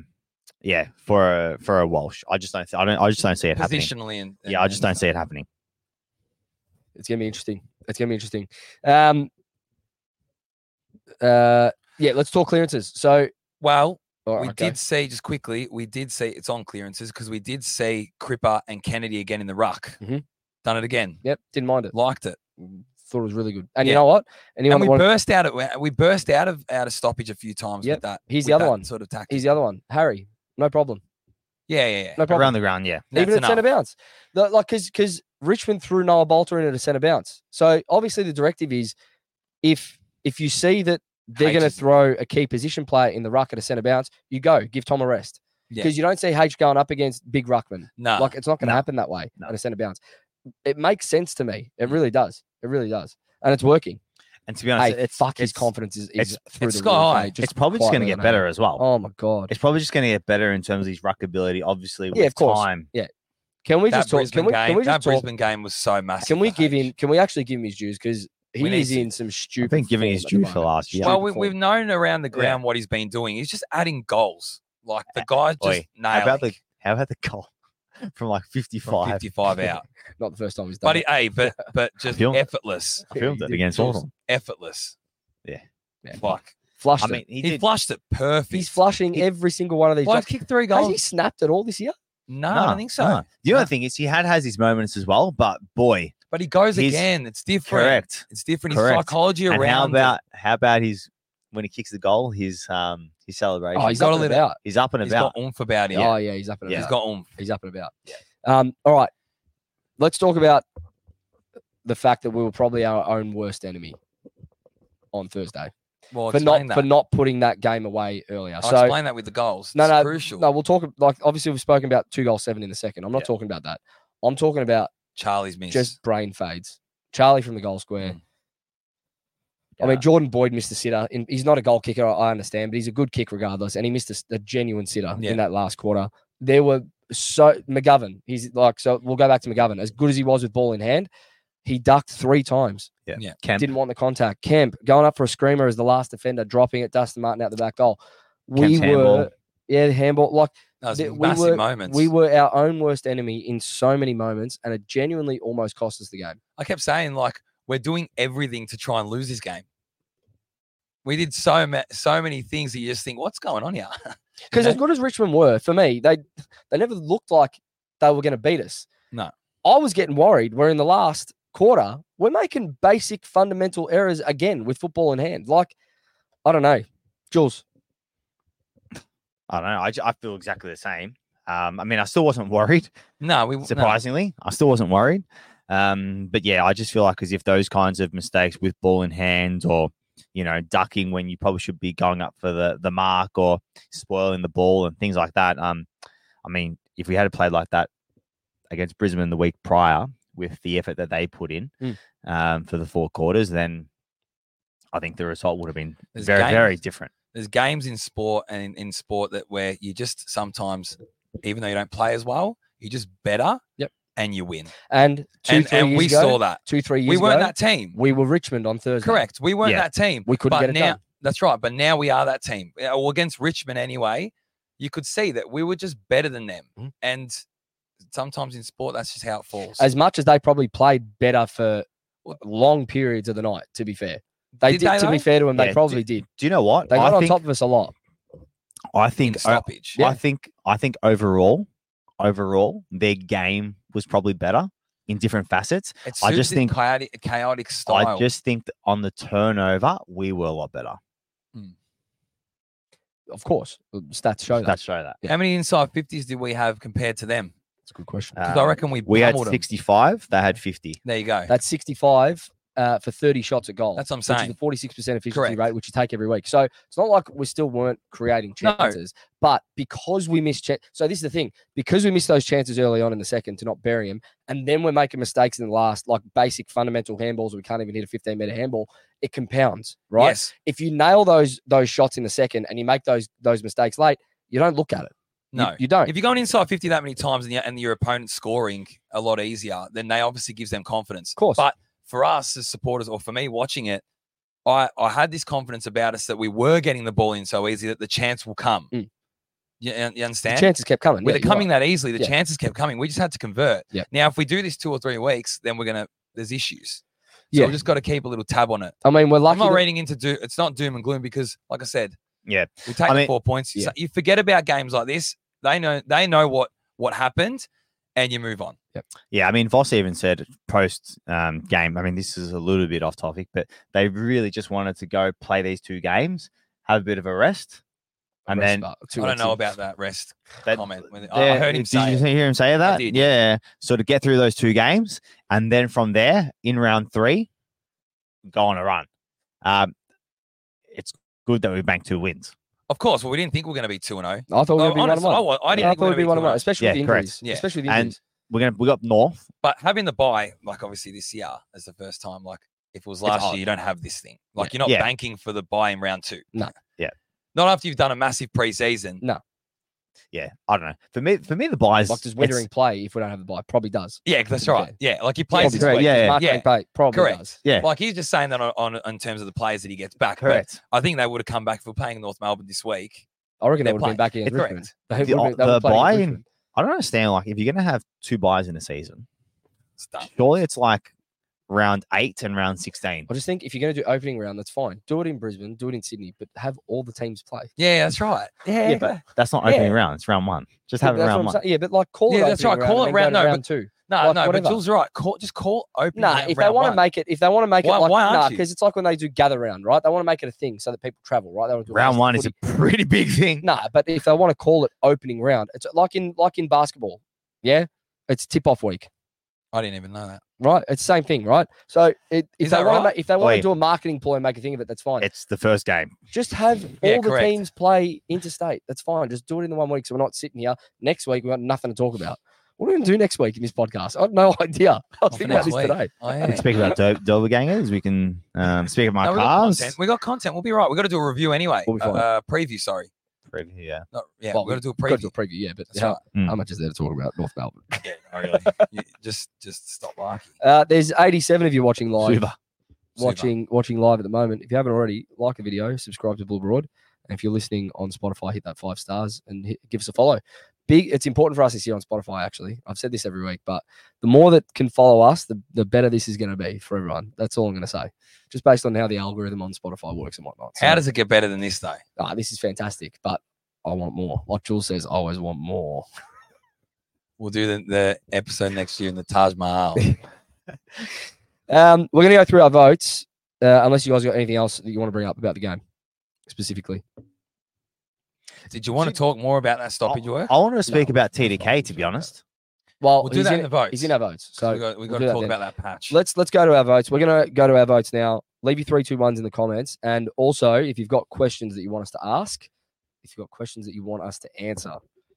Walsh. I just don't see it happening. Positionally and Yeah, I just don't see it happening. It's going to be interesting. It's going to be interesting. Yeah, let's talk clearances. So, Well, all we right, go. did see just quickly. We did see it's on clearances because we did see Cripper and Kennedy again in the ruck. Mhm. Done it again. Yep, didn't mind it. Liked it. Thought it was really good. And you Yeah. know what? Anyone And that we wanted- burst out of stoppage a few times Yep. with that. He's with the other that one. sort of tactic. He's the other one. Harry, no problem. Yeah. No problem. Around the ground, yeah. That's Even at enough. centre bounce. Because Richmond threw Noah Bolter in at a centre bounce. So obviously the directive is if you see that they're H going to is- throw a key position player in the ruck at a centre bounce, you go, give Tom a rest. Yeah. Because you don't see H going up against big ruckman. No. Like it's not going to No. happen that way No. at a centre bounce. It makes sense to me. It really does. It really does. And it's working. And to be honest, Hey, it's fuck, his it's- confidence is it's- through it's the sky roof, high. mate. It's probably just going to quietly get on better it. as well. Oh my god. It's probably just going to get better in terms of his ruck ability. Obviously, with Yeah, of course. time. Can we that just talk? Brisbane Can we game, just that talk? Brisbane game was so massive. Can we for give H. him? Can we actually give him his dues? Because he We need is to. in some stupid. I've been giving his form at the due for moment. last year. Well, Stupid we've form. known around the ground what he's been doing. He's just adding goals. Like the guy's just Oi, nailing. How about the How about the goal from like From 55? 55 out. Not the first time he's done But it. but just filmed it. effortless. I filmed he it did. against Jules, Hawthorn. effortless. Yeah. Like Flushed I it. mean, he he did. flushed it perfect. He's flushing he- every single one of these. Bloke's shots. kicked 3 Has he goals. snapped at all this year? No, I don't think so. no. The other No. thing is he has his moments as well, but boy, But he goes He's- again. It's different. correct. It's different. His Correct. psychology And around how about his when he kicks the goal, his celebration. Oh, he's got up a and little- about. He's up and it. He's about. got oomph about him. Oh, yeah, he's up and Yeah. He's about. got oomph. He's up and about. Yeah. All right. Let's talk about the fact that we were probably our own worst enemy on Thursday Well, for explain not that. for not putting that game away earlier. I'll So explain that with the goals. No, It's no, crucial. no, we'll talk like obviously we've spoken about 2-7 in the second. I'm not Yeah. talking about that. I'm talking about Charlie's miss. just brain fades. Charlie from the goal square. Mm. I mean, Jordan Boyd missed a sitter. He's not a goal kicker, I understand, but he's a good kick regardless. And he missed a genuine sitter Yeah. in that last quarter. There were McGovern. He's like, so we'll go back to McGovern. As good as he was with ball in hand, he ducked 3 times. Yeah. Kemp. Didn't want the contact. Kemp going up for a screamer as the last defender, dropping it. Dustin Martin out the back goal. Kemp's handball. The handball. Like That was we massive were- moments. we were our own worst enemy in so many moments, and it genuinely almost cost us the game. I kept saying, like, we're doing everything to try and lose this game. We did so many things that you just think, what's going on here? Because You as know? good as Richmond were, for me, they never looked like they were going to beat us. No. I was getting worried. Where in the last quarter, we're making basic fundamental errors again with football in hand. Like, I don't know, Jules. I don't know. I feel exactly the same. I mean, I still wasn't worried. No, we no. Surprisingly, I still wasn't worried. But yeah, I just feel like as if those kinds of mistakes with ball in hand or ducking when you probably should be going up for the mark or spoiling the ball and things like that. I mean, if we had played like that against Brisbane the week prior with the effort that they put in for the 4 quarters, then I think the result would have been There's very games. different. There's games in sport and in sport that where you just sometimes, even though you don't play as well, you're just better. Yep. And you win. And 3 And years we ago, saw that. 2-3 years We weren't ago, that team. we were Richmond on Thursday. Correct. We weren't Yeah. that team. We couldn't but get it now, done. That's right. But now we are that team. Or against Richmond anyway, you could see that we were just better than them. Mhm. And sometimes in sport, that's just how it falls. As much as they probably played better for long periods of the night, to be fair. They Did did, they to be though? fair to them, they Yeah, probably did. Do you know what? They got I on think, top of us a lot. I in think stoppage. Yeah. I think overall, their game was probably better in different facets. It I suits just the think- chaotic style. I just think that on the turnover, we were a lot better. Of course. Stats show that. Let's show that. How many inside 50s did we have compared to them? That's a good question. Because I reckon we had pummeled 'em. 65. They had 50. There you go. That's 65 for 30 shots at goal. That's what I'm Which saying. is a 46% efficiency Correct. rate, which you take every week. So it's not like we still weren't creating No. chances, but because we missed so this is the thing, because we missed those chances early on in the second to not bury them, and then we're making mistakes in the last, like basic fundamental handballs, we can't even hit a 15-meter handball, it compounds, right? Yes. If you nail those shots in the second and you make those mistakes late, you don't look at it. No. You don't. If you're going inside 50 that many times and your opponent's scoring a lot easier, then they obviously gives them confidence. Of course. But for us as supporters, or for me watching it, I had this confidence about us that we were getting the ball in so easy that the chance will come. Mm. You The understand? chances kept coming. With Yeah, it you're coming right. that easily, the Yeah. chances kept coming. We just had to convert. Yep. Now, if we do this 2 or 3 weeks, then there's issues. So Yeah. we just got to keep a little tab on it. I mean, we're I'm lucky. not that- reading into it's not doom and gloom because, like I said, Yeah. we take I the mean- 4 points. Yeah. You forget about games like this. They know what happened, and you move on. Yeah, I mean, Voss even said post game. I mean, this is a little bit off topic, but they really just wanted to go play these 2 games, have a bit of a rest, and Rest then bar, I 2 don't weeks know in. about that rest that- comment. I yeah, heard him did say you it. hear him say that? did, Yeah. So to get through those 2 games, and then from there in round 3, go on a run. It's good that we banked 2 wins. Of course. Well, we didn't think we were going to be 2-0. I thought we were going to be 1-1. Honestly, I didn't I think thought we we'd be were going to 1-1, be 2-0. especially with Yeah, the correct. injuries. Yeah. Especially with the And injuries. we got North. But having the bye, like obviously this year as the first time, like if it was last odd. year, you don't have this thing. Like you're not Yeah. banking for the bye in round 2. No. Yeah. Not after you've done a massive preseason. Yeah, I don't know. For me, the buys. Like, does it's- Wittering play if we don't have the bye? Probably does. Yeah, that's right. Yeah, like he plays Probably this correct, week. yeah. Mark Yeah. Play probably Correct. does. Yeah, Like he's just saying that on in terms of the players that he gets back. correct. But I think they would have come back if we're playing North Melbourne this week. I reckon they They're would have been back against playing. Richmond. Correct. They The- would have been the playing against buy-in- Richmond. I don't understand. Like, if you're going to have 2 buys in a season, It's done. surely it's like round 8 and round 16. I just think if you're going to do opening round, that's fine. Do it in Brisbane, do it in Sydney, but have all the teams play. Yeah, that's right. Yeah, Yeah, but that's not opening round. It's round 1. Just have it That's round what 1. I'm saying. Yeah, but like call it. Yeah, that's opening right. Call and it then go round- to no, round 2. no, Like, no. whatever. But Jules, right. Just call opening. Nah, round, if they round want to one. make it, Why aren't you? because it's like when they do gather round, right? They want to make it a thing so that people travel, right? They want to do Round Western 1 is a footy. pretty big thing. Nah, but if they want to call it opening round, it's like in basketball. Yeah, it's tip off week, I didn't even know that. right? It's the same thing, right? So if Is they that want right? to if they want Wait. to do a marketing ploy and make a thing of it, that's fine. It's the first game. Just have Yeah, all the correct. teams play interstate. That's fine. Just do it in the 1 week, so we're not sitting here next week. We've got nothing to talk about. What are we going to do next week in this podcast? I have no idea. I was Not for thinking about next this week. today. Oh, We yeah. can speak about Dobergangers. We can speak of my No, we got cars. content. We got content. We'll be right. We got to do a review anyway. We'll be fine. Preview. Sorry. Yeah. No, yeah, Well, we got to do a We've got to preview. do a preview, yeah, but That's how, right. how much is there to talk about North Melbourne? Yeah, not really. You just stop barking. There's 87 of you watching live. Super. Watching live at the moment. If you haven't already, like the video, subscribe to Blue Broad. And if you're listening on Spotify, hit that 5 stars and give us a follow. It's important for us this year on Spotify, actually. I've said this every week, but the more that can follow us, the better this is going to be for everyone. That's all I'm going to say. Just based on how the algorithm on Spotify works and whatnot. So, How does it get better than this, though? this is fantastic, but I want more. Like Jules says, I always want more. We'll do the episode next year in the Taj Mahal. We're going to go through our votes, unless you guys got anything else that you want to bring up about the game specifically. Did you want to talk more about that stoppage work? I wanted to speak No, about that's TDK, fine. to be honest. Well, We'll do he's that in the votes. He's in our votes. So we got we'll to do that talk then. about that patch. Let's go to our votes. We're gonna go to our votes now. Leave your 3, 2, 1s in the comments, and also if you've got questions that you want us to ask, if you've got questions that you want us to answer,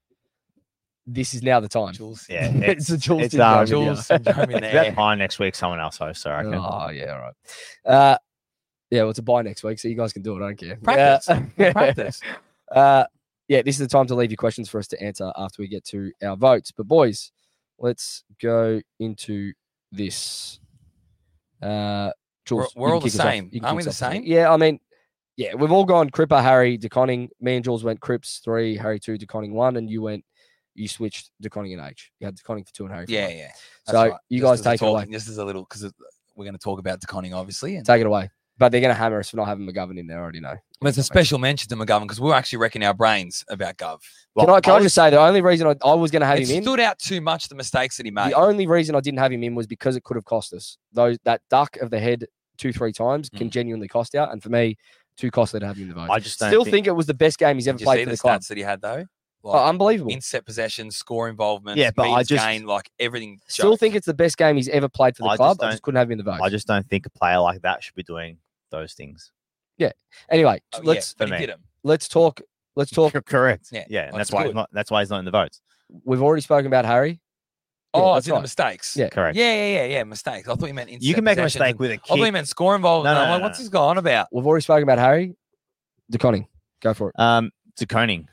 this is now the time. Jules. Yeah. It's a Jules it's, syndrome video. Jules syndrome in It's the about air. time next week someone else hosts, so I reckon. Oh yeah, all right. Yeah, well, it's a buy next week, so you guys can do it. I don't care. Practice. Yeah. Practice. Yeah, this is the time to leave your questions for us to answer after we get to our votes. But boys, let's go into this. Jules, We're you all can the kick us off. same. You can Aren't we kick the us off. same? Yeah, I mean, yeah, we've all gone Cripper, Harry, DeConning. Me and Jules went Cripps 3, Harry 2, DeConning 1, and you switched DeConning and H. You had DeConning for 2 and Harry for Yeah, 1. yeah. So you guys take it away. This is a little because we're going to talk about DeConning, obviously. And Take it away. But they're going to hammer us for not having McGovern in there. I already know. but it's a special mention to McGovern because we were actually wrecking our brains about Gov. Can I just say the only reason I was going to have It him in, stood out too much the mistakes that he made. the only reason I didn't have him in was because it could have cost us. That duck of the head 2-3 times can genuinely cost out. And for me, too costly to have him in the vote. I just don't Still think- think it was the best game he's ever Did you played see for the the club. stats that he had though? Oh, Like, unbelievable. inset possession, score involvement, Yeah, but I meters just- gained, like everything. Still joked. think it's the best game he's ever played for the I just club. I don't- just couldn't have him in the vote. I just don't think a player like that should be doing those things. Anyway, Oh, let's yeah, but for he me. did 'em. let's talk. Correct. Yeah, Yeah. And that's that's why good. he's not. That's why he's not in the votes. We've already spoken about Harry. Yeah, Oh, that's it's in the right. mistakes. Yeah. Correct. Yeah. Mistakes. I thought you meant inset You can make a possessions mistake and- with a I thought you kick. meant score involvement. No, I'm no, like, no, what's no. this going on about? We've already spoken about Harry. DeConning, go for it. To Koning.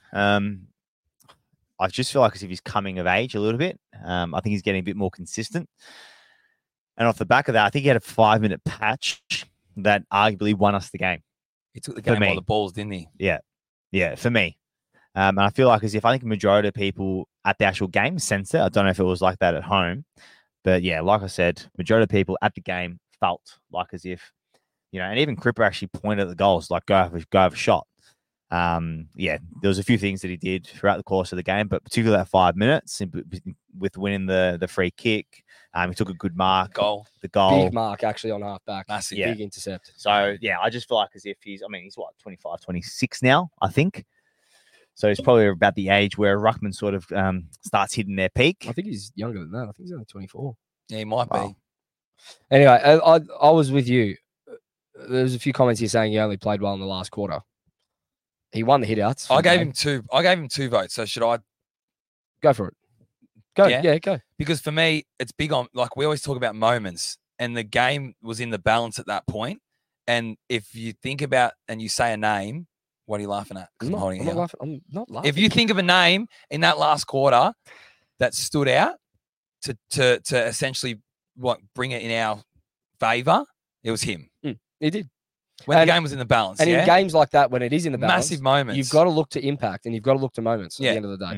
I just feel like as if he's coming of age a little bit. I think he's getting a bit more consistent. And off the back of that, I think he had a 5-minute patch that arguably won us the game. He took the For game by me. the balls, didn't he? Yeah, for me. And I feel like as if I think majority of people at the actual game sense it. I don't know if it was like that at home. But yeah, like I said, majority of people at the game felt like as if, and even Cripper actually pointed at the goals, like go have a shot. Yeah, there was a few things that he did throughout the course of the game, but particularly that 5 minutes with winning the free kick. He took a good mark. Goal. The goal. Big mark actually on half back. Massive. Yeah. Big intercept. So, yeah, I just feel like as if he's what, 25, 26 now, I think. So he's probably about the age where Ruckman sort of starts hitting their peak. I think he's younger than that. I think he's only 24. Yeah, he might be. Wow. Anyway, I was with you. There's a few comments here saying he only played well in the last quarter. He won the hitouts. for I the gave game. him two. I gave him 2 votes. So should I? Go for it. Go. Yeah. Yeah, go. Because for me, it's big on, like, we always talk about moments, and the game was in the balance at that point. And if you think about and you say a name, what are you laughing at? 'Cause I'm holding it not here. laughing. I'm not laughing. If you think of a name in that last quarter that stood out to essentially bring it in our favor, it was him. he did. When And- the game was in the balance. And yeah? in games like that, when it is in the balance, massive moments. you've got to look to impact and you've got to look to moments at Yeah. the end of the day.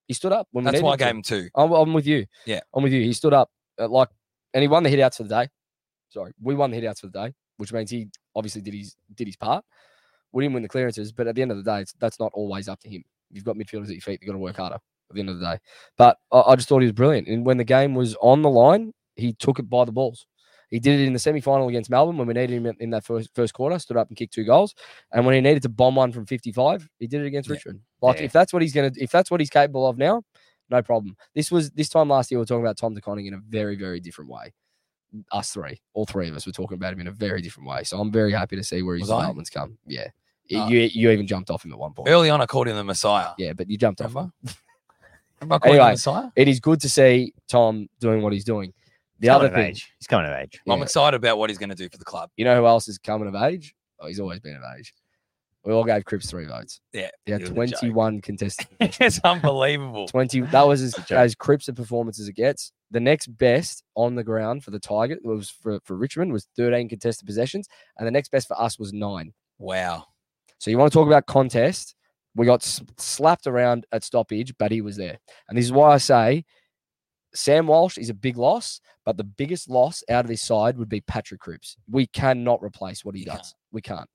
He stood up when we That's why I needed gave to. him 2. I'm with you. Yeah. I'm with you. He stood up and he won the hit outs for the day. Sorry, we won the hit outs for the day, which means he obviously did his part. We didn't win the clearances, but at the end of the day, that's not always up to him. You've got midfielders at your feet. You've got to work harder at the end of the day. But I just thought he was brilliant. And when the game was on the line, he took it by the balls. He did it in the semi-final against Melbourne when we needed him in that first quarter, stood up and kicked 2 goals. And when he needed to bomb one from 55, he did it against Richmond. If that's what he's capable of now, no problem. This time last year, we were talking about Tom De Koning in a very, very different way. All three of us were talking about him in a very different way. So I'm very happy to see where his development's come. Yeah. You even jumped off him at one point. Early on, I called him the Messiah. Yeah, but you jumped off him. Remember I called him the Messiah? It is good to see Tom doing what he's doing. The other thing, he's coming of age. I'm excited about what he's going to do for the club. You know who else is coming of age? Oh, he's always been of age. We all gave Cripps 3 votes. Yeah. He had 21 contested. It's unbelievable. 20. That was as Cripps a performance as it gets. The next best on the ground for the Tigers was for Richmond was 13 contested possessions, and the next best for us was 9. Wow. So you want to talk about contest? We got slapped around at stoppage, but he was there. And this is why I say Sam Walsh is a big loss, but the biggest loss out of this side would be Patrick Cripps. We cannot replace what he does. We can't.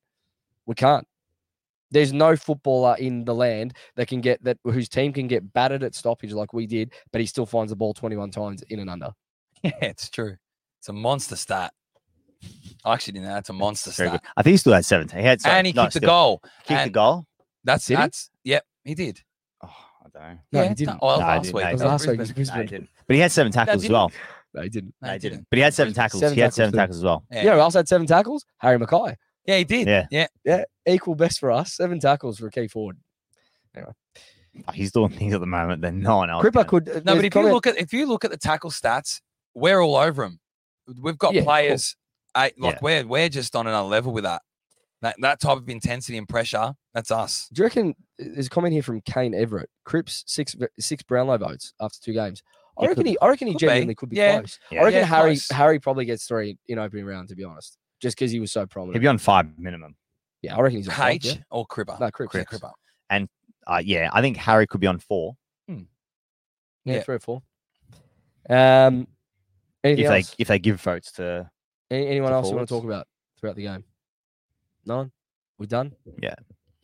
There's no footballer in the land whose team can get battered at stoppage like we did, but he still finds the ball 21 times in and under. Yeah, it's true. It's a monster stat. I actually didn't know that's a monster Very stat. good. I think he still had 17. And he kicked the goal. Kicked the goal? Yep, he did. Oh, I don't know. No, Yeah, he didn't. Oh, No, last he week. didn't. It was last week. Brisbane. Brisbane. No, he didn't. But he had 7 tackles as well. No, he didn't. No, he didn't. But he had 7 tackles. He had 7 tackles as well. You know who else had 7 tackles? Harry Mackay. Yeah, he did. Yeah. Yeah, equal best for us. 7 tackles for a key forward. Oh, he's doing things at the moment that no one else Cripper can. could. No, but if you look at the tackle stats, we're all over him. We've got players. We're just on another level with that. That type of intensity and pressure. That's us. Do you reckon there's a comment here from Kane Everett? Cripps 6 Brownlow votes after 2 games. I reckon he genuinely could be close. Yeah. I reckon close. Harry probably gets 3 in opening round, to be honest, just because he was so prominent. He'd be on 5 minimum. Yeah, I reckon he's on 5, H or Cripper? No, Cripps. Yeah, Cripper. And I think Harry could be on 4 Yeah, 3 or 4. Anything else? if they give votes to. Anyone to else you want forwards? to talk about throughout the game? None? We're done? Yeah.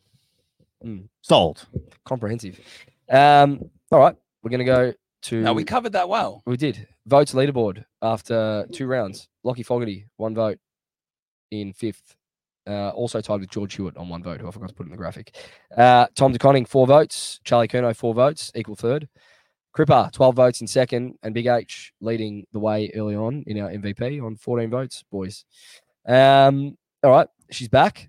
Mm. Sold. Comprehensive. All right. We're going to go to... No, we covered that well. We did. Votes leaderboard after 2 rounds. Lockie Fogarty, 1 vote in 5th. Also tied with George Hewitt on 1 vote, who I forgot to put in the graphic. Tom De Koning, 4 votes. Charlie Curnow, 4 votes, equal 3rd. Cripper, 12 votes in 2nd. And Big H leading the way early on in our MVP on 14 votes, boys. All right. She's back.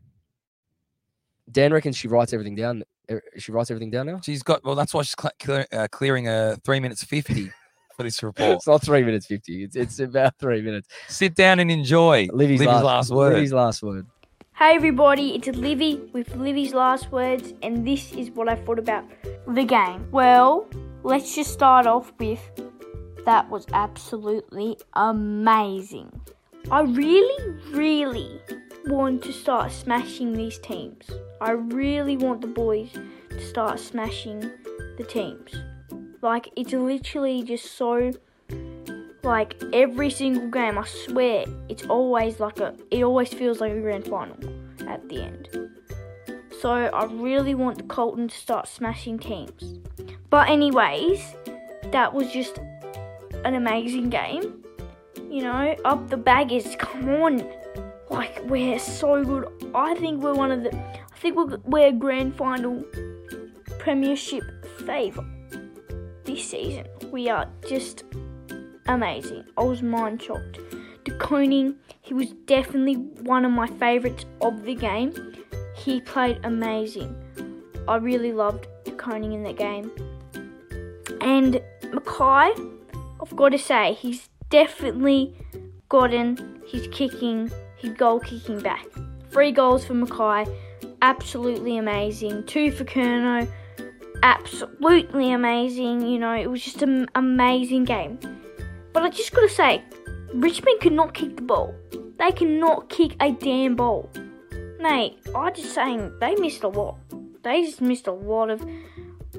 Dan reckons she writes everything down. She writes everything down now? She's got, that's why she's clearing a 3 minutes 50 for this report. It's not 3 minutes 50. It's about 3 minutes. Sit down and enjoy Livy's last word. Livy's last word. Hey everybody, it's Livy with Livy's last words, and this is what I thought about the game. Well, let's just start off with that was absolutely amazing. I really want to start smashing these teams. I really want the boys to start smashing the teams. Like, it's literally just so, like, every single game, I swear, it always feels like a grand final at the end. So I really want the Colton to start smashing teams. But anyways, that was just an amazing game. You know, up the Baggers, come on. Like, we're so good. I think we're a grand final premiership favourite this season. We are just amazing. I was mind shocked. De Koning, he was definitely one of my favourites of the game. He played amazing. I really loved De Koning in that game. And Mackay, I've got to say, he's definitely gotten his goal kicking back. 3 goals for Mackay, absolutely amazing. 2 for Curnow, absolutely amazing. You know, it was just an amazing game. But I just got to say, Richmond could not kick the ball. They cannot kick a damn ball. Mate, I'm just saying, they missed a lot. They just missed a lot of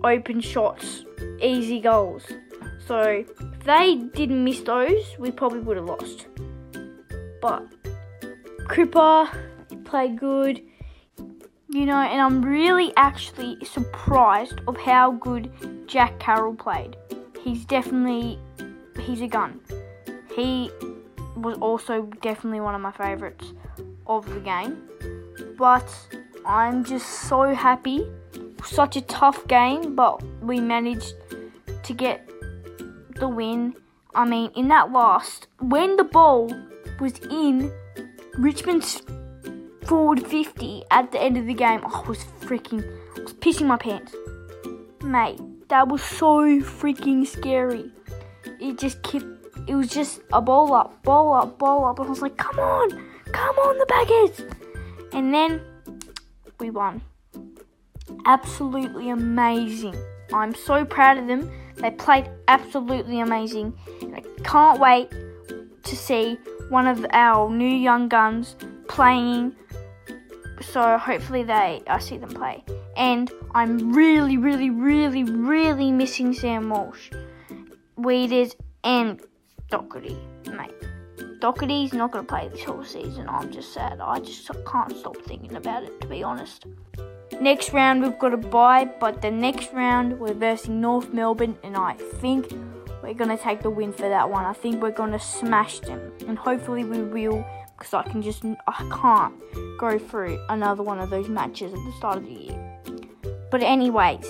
open shots, easy goals. So if they didn't miss those, we probably would have lost. But Cripper, he played good, and I'm really actually surprised of how good Jack Carroll played. He's a gun. He was also definitely one of my favourites of the game. But I'm just so happy. Such a tough game, but we managed to get the win. I mean, in that last, when the ball was in Richmond's forward 50 at the end of the game, I was pissing my pants. Mate, that was so freaking scary. It was just a ball up. And I was like, come on, the Baggies. And then we won. Absolutely amazing. I'm so proud of them. They played absolutely amazing. And I can't wait to see one of our new young guns playing. So hopefully I see them play. And I'm really, really, really, really missing Sam Walsh, Weeders, and Doherty, mate. Doherty's not going to play this whole season. I'm just sad. I just can't stop thinking about it, to be honest. Next round we've got a bye, but the next round we're versing North Melbourne, and I think we're going to take the win for that one. I think we're going to smash them, and hopefully we will, because I can't go through another one of those matches at the start of the year. But anyways,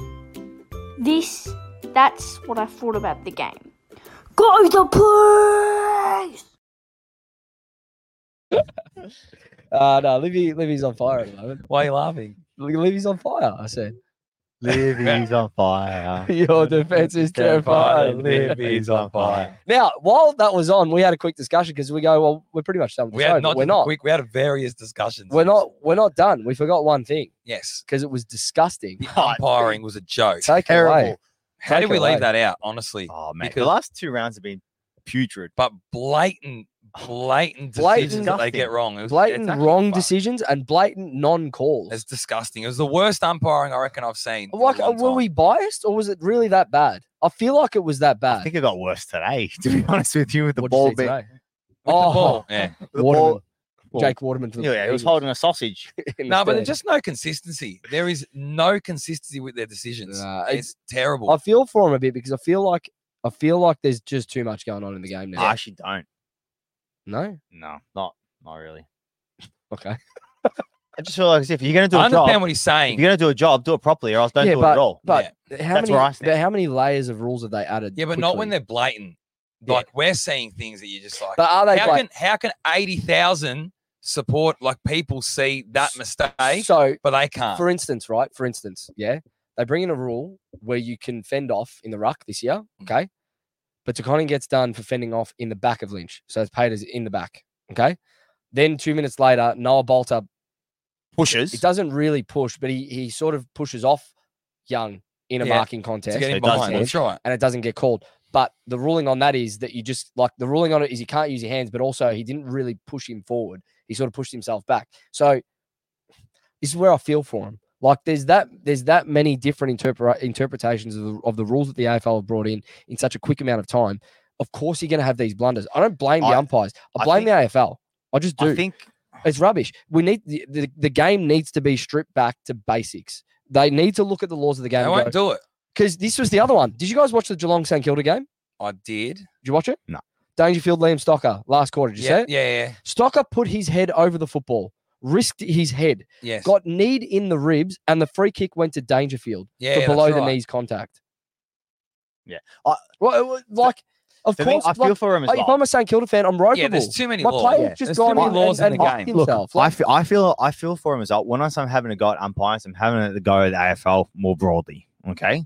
that's what I thought about the game. Go the place! No, Livy's on fire at the moment. Why are you laughing? Livy's on fire, I said. Livy's on fire. Your defense is terrifying. Livy's on fire. Now, while that was on, we had a quick discussion because we go, well, we're pretty much done with the We show, had but not we're not. quick. We had various discussions. We're not done. We forgot one thing Yes, because it was disgusting. the umpiring was a joke. Take it away. How take did we it away. leave that out? Honestly, Oh, man. Because- The last 2 rounds have been putrid. but blatant decisions Blatant- that they get wrong. It's Blatant actually wrong fucked. decisions and blatant non-calls. It's disgusting. It was the worst umpiring I reckon I've seen. in a Like, long were time. we biased or was it really that bad? I feel like it was that bad. I think it got worse today, to be honest with you, with the What'd you ball see being. today? With the ball? Yeah. The Waterman. ball- Jake Waterman. For the Yeah, he was Eagles holding a sausage. in the No, but stand. there's just no consistency. There is no consistency with their decisions. Nah, It's terrible. I feel for him a bit because I feel like there's just too much going on in the game now. I actually don't. No? No, not really. Okay. I just feel like as if you're going to do I a understand job, what he's if saying. you're going to do a job, do it properly, or else don't Yeah, do it at all. But That's where I stand. how many layers of rules have they added? Yeah, but not when quickly? they're blatant. Yeah. Like we're seeing things that you're just like. But are they how can 80,000 support like people see that mistake, So, but they can't? for instance, yeah, they bring in a rule where you can fend off in the ruck this year, okay? But Taconin gets done for fending off in the back of Lynch. So it's paid as in the back, okay? Then 2 minutes later, Noah Bolter, Pushes. it doesn't really push, but he sort of pushes off Young in a Yeah, marking to contest. get So him it does behind. it. That's right. And it doesn't get called. But the ruling on that is that you just the ruling on it is you can't use your hands, but also he didn't really push him forward. He sort of pushed himself back. So this is where I feel for him. Like there's that many different interpretations of the rules that the AFL have brought in such a quick amount of time. Of course, you're going to have these blunders. I don't blame the umpires. I blame the AFL. I just do. I think It's rubbish. We need the game needs to be stripped back to basics. They need to look at the laws of the game. They won't do it. Because this was the other one. Did you guys watch the Geelong St Kilda game? I did. Did you watch it? No. Dangerfield, Liam Stocker, last quarter. Did you see Yeah, it? yeah. Stocker put his head over the football, risked his head, Yes. got kneed in the ribs, and the free kick went to Dangerfield Yeah, for below that's the right. knees contact. Yeah. Well, like, of the thing, course, I feel like, for him as if well. I'm a St Kilda fan, I'm ropeable. Yeah, there's too many My laws. player's Yeah, just there's gone too many in laws and in the fucked game. himself. I feel for him as well. When I'm having a go at umpires, I'm having a go at the AFL more broadly. Okay.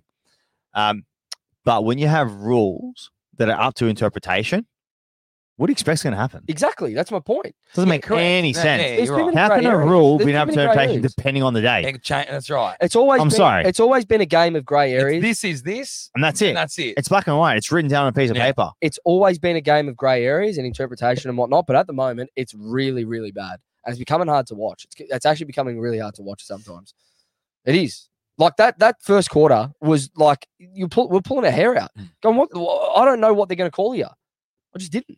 But when you have rules that are up to interpretation, what do you expect's going to happen? Exactly. That's my point. Doesn't make correct. any Yeah, sense. yeah, There's you're too right. many How grey can a areas. rule There's be too up many to grey interpretation areas. depending on the day? That's right. It's always I'm been, sorry. It's always been a game of grey areas. This is this, And that's it. and that's it. It's black and white. It's written down on a piece of Yeah. paper. It's always been a game of grey areas and interpretation and whatnot. But at the moment, it's really, really bad. And it's becoming hard to watch. It's actually becoming really hard to watch sometimes. It is. Like that first quarter was like we're pulling our hair out. Going, what? I don't know what they're going to call here. I just didn't.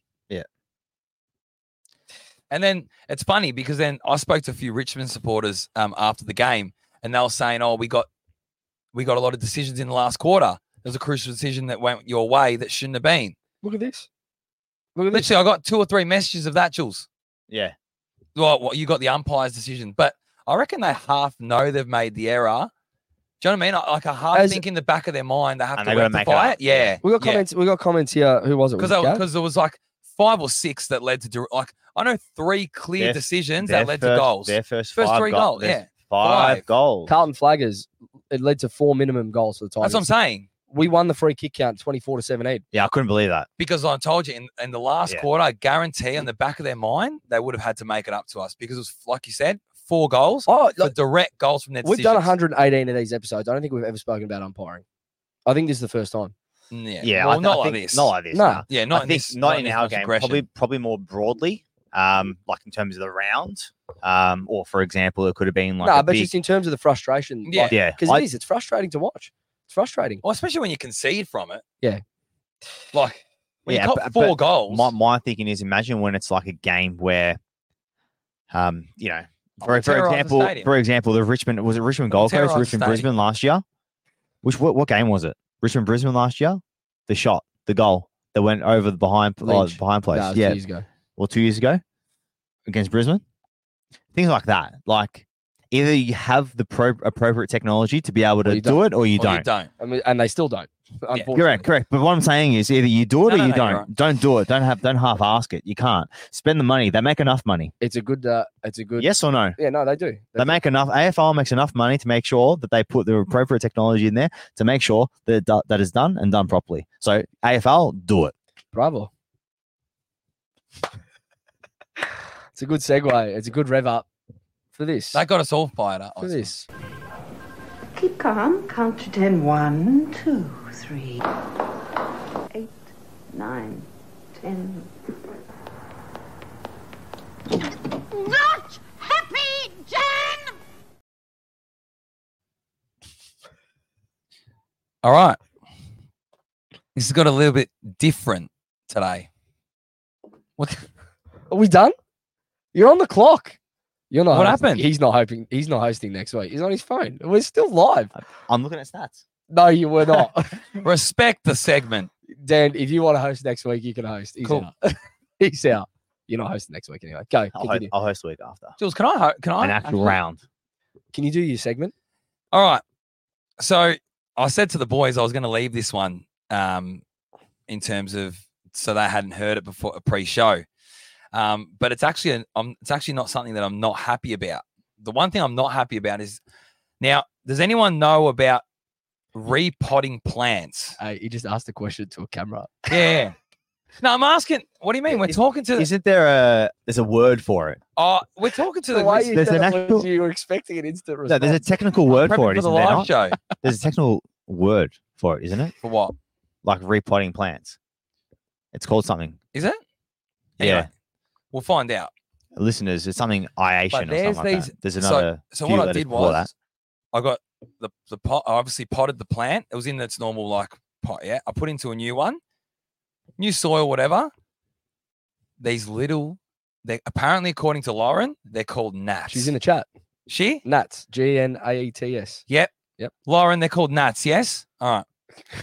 And then it's funny because then I spoke to a few Richmond supporters after the game, and they were saying, "Oh, we got a lot of decisions in the last quarter. There was a crucial decision that went your way that shouldn't have been." Look at this. Look at this. Literally, I got 2 or 3 messages of that, Jules. Yeah. Well, you got the umpire's decision, but I reckon they half know they've made the error. Do you know what I mean? Like a half think in the back of their mind they have And to they gotta make it rectify up. it. Yeah, We got comments. We got comments here. Who was it? Was it Gav? because there was like 5 or 6 that led to like I know 3 clear Their- decisions Their that led first- to goals. Their first 3 goals. there's Yeah, 5 5. goals. Carlton Flaggers. It led to 4 minimum goals for the Tigers. that's what I'm saying. We won the free kick count 24-17. Yeah, I couldn't believe that. Because I told you in the last Yeah. quarter, I guarantee in the back of their mind they would have had to make it up to us because it was like you said, 4 goals. Oh, For look, direct goals from their we've done decisions. 118 of these episodes. I don't think we've ever spoken about umpiring. I think this is the first time. Yeah, Yeah, well, I not think, like this. Not like this. No. no. Yeah, I not in think this. not in this our much game. aggression. Probably more broadly. Like in terms of the round. Or for example, it could have been like No, a but big, just in terms of the frustration. Yeah. yeah. Because I- it is. It's frustrating to watch. It's frustrating. Well, especially when you concede from it. Yeah. Like when Yeah, you got 4 but goals. my thinking is imagine when it's like a game where, you know, we terrorised the stadium. for example, the Richmond was it Richmond Gold Coast, terrorised the Richmond stadium. Brisbane last year. What game was it? Richmond Brisbane last year. The shot, the goal that went over the behind Lynch. behind place. No, it was yeah, 2 years ago. or 2 years ago against Brisbane. Things like that. Like either you have the appropriate technology to be able Or to you do it, or you Or don't. you don't. I mean, and they still don't. Unfortunately. Correct. But what I'm saying is either you do it No, or no, you no, you're don't. right. Don't do it. Don't half ask it. You can't spend the money. They make enough money. It's a good. Yes or no? Yeah, no, they do. They make enough. AFL makes enough money to make sure that they put the appropriate technology in there to make sure that that is done and done properly. So AFL, do it. Bravo. It's a good segue. It's a good rev up for this. That got us all fired up. For this. Keep calm. Count to 10. 1, 2, 3, 8, 9, 10. Not happy, Jan! All right. This has got a little bit different today. What? Are we done? You're on the clock. You're not. What hosting. happened? He's not hoping. He's not hosting next week. He's on his phone. We're still live. I'm looking at stats. No, you were not. Respect the segment. Dan, if you want to host next week, you can host. He's Cool. out. He's out. You're not hosting next week anyway. Go. Continue. I'll host the week after. Jules, can I? An actual round. Can you do your segment? All right. So I said to the boys I was going to leave this one in terms of so they hadn't heard it before pre-show. But it's actually not something that I'm not happy about. The one thing I'm not happy about is now. Does anyone know about repotting plants? Hey, you just asked a question to a camera. Yeah. No, I'm asking. What do you mean? We're talking to. Isn't there there's a word for it? We're talking to The the. way you there's said an it was actual- you were expecting an instant No, response. there's a technical word prepping for it, for the isn't there? live not? show. There's a technical word for it, isn't it? For what? Like repotting plants. It's called something. Is it? Yeah. Anyway, we'll find out. Listeners, it's something iation But or there's something like these- that. There's so- another. So few what I letters did before was I got the pot. I obviously potted the plant. It was in its normal like pot. Yeah. I put into a new one, new soil, whatever. These little, they apparently according to Lauren, they're called gnats. She's in the chat. She? Nats. GNAETS. Yep. Yep. Lauren, they're called gnats. Yes. All right.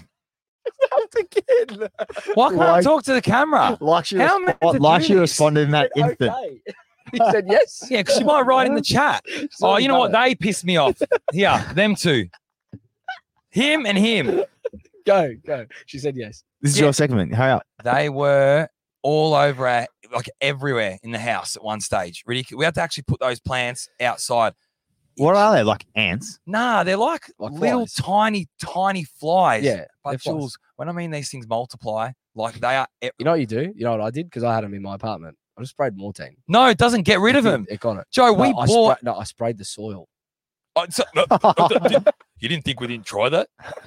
Again. Why can't I Like- talk to the camera? Like she, How am I meant to like do she this? responded in that instant. Okay. He said yes. Yeah, because she might write in the chat. Oh, you know what? They pissed me off. Here, them two. Him and him. Go. She said yes. This is Yeah. your segment. Hurry up. They were all over like everywhere in the house at one stage. Ridiculous. We had to actually put those plants outside. What are they? Like ants? Nah, they're like little flies. tiny flies. Yeah. they're But flies. Jules, when I mean these things multiply, like they are. You know what you do? You know what I did? Because I had them in my apartment. I just sprayed Mortine. No, it doesn't get rid of them. It got it. Joe, No, we bought. I sprayed the soil. Oh, you didn't think we didn't try that?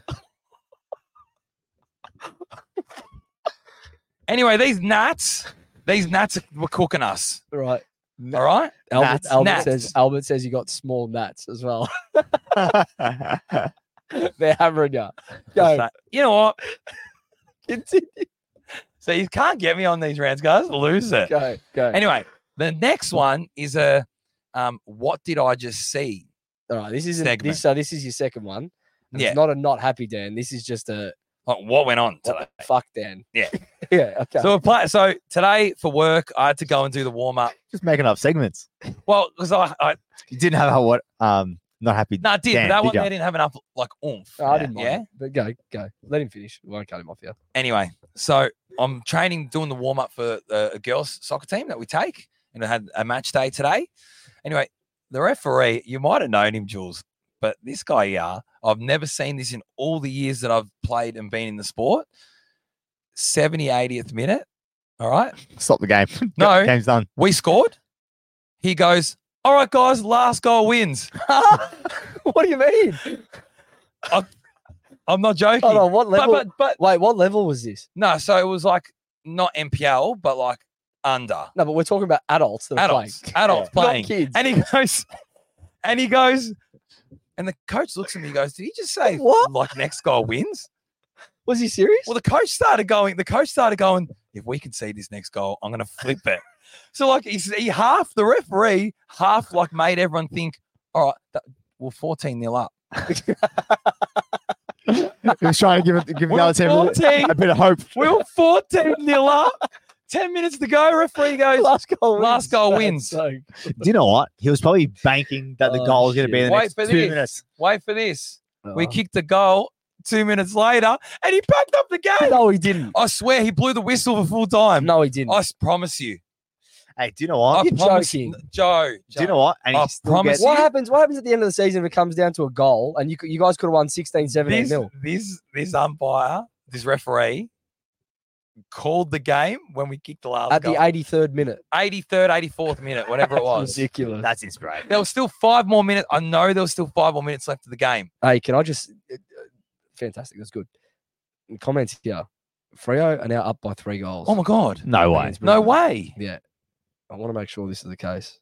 Anyway, these gnats were cooking us. Right. All right. Albert Gnats. says you got small gnats as well. They're hammering you. Just Go. say, you know what? Continue. So you can't get me on these rounds, guys. Lose it. Go. Anyway, the next one is what did I just see? All right. This isn't segment. this. So this is your second one. And Yeah. It's not a not happy Dan. This is just a Like, what went on today? what the fuck Dan. Yeah. Yeah. Okay. So today for work, I had to go and do the warm up. Just making up segments. Well, because I You didn't have what not happy. no, I did. Dan, But that one did there ya? didn't have enough like oomph. I didn't mind. Yeah. But go. Let him finish. We won't cut him off here. Anyway, so I'm training, doing the warm up for a girls' soccer team that we take, and I had a match day today. Anyway, the referee, you might have known him, Jules, but this guy here, I've never seen this in all the years that I've played and been in the sport. 70, 80th minute. All right. Stop the game. No. Game's done. We scored. He goes, all right, guys, last goal wins. What do you mean? I'm not joking. Hold on. What level? But Wait. What level was this? no, so it was like not MPL, but like under. No, but we're talking about adults that are Adults playing. playing. Not kids. And he goes, and the coach looks at me and goes, did he just say What? like next goal wins? Was he serious? Well, the coach started going, if we can see this next goal, I'm gonna flip it. So like he half the referee, half like made everyone think, all right, we're 14-0 up. He was trying to give the other team 14. a bit of hope. We were 14-0 up. 10 minutes to go. Referee goes, Last goal wins. Last goal That's wins. so- Do you know what? He was probably banking that the Oh, goal was going to be in the Wait next for 2 this. minutes. Wait for this. We Oh. kicked the goal 2 minutes later and he packed up the game. No, he didn't. I swear he blew the whistle for full time. No, he didn't. I promise you. Hey, do you know what? I You're promise joking. Joe. Do you know what? And I he still promise gets- What happens at the end of the season if it comes down to a goal and you guys could have won 16, 17 nil? This umpire, this referee, called the game when we kicked the last At goal. the 83rd minute. 83rd, 84th minute, whatever it was. Ridiculous. That's inspiration. There was still 5 more minutes. I know there was still 5 more minutes left of the game. Hey, can I just fantastic. That's good. In comments here. Freo are now up by 3 goals. Oh my God. No way. Against No Brisbane. way. Yeah. I want to make sure this is the case.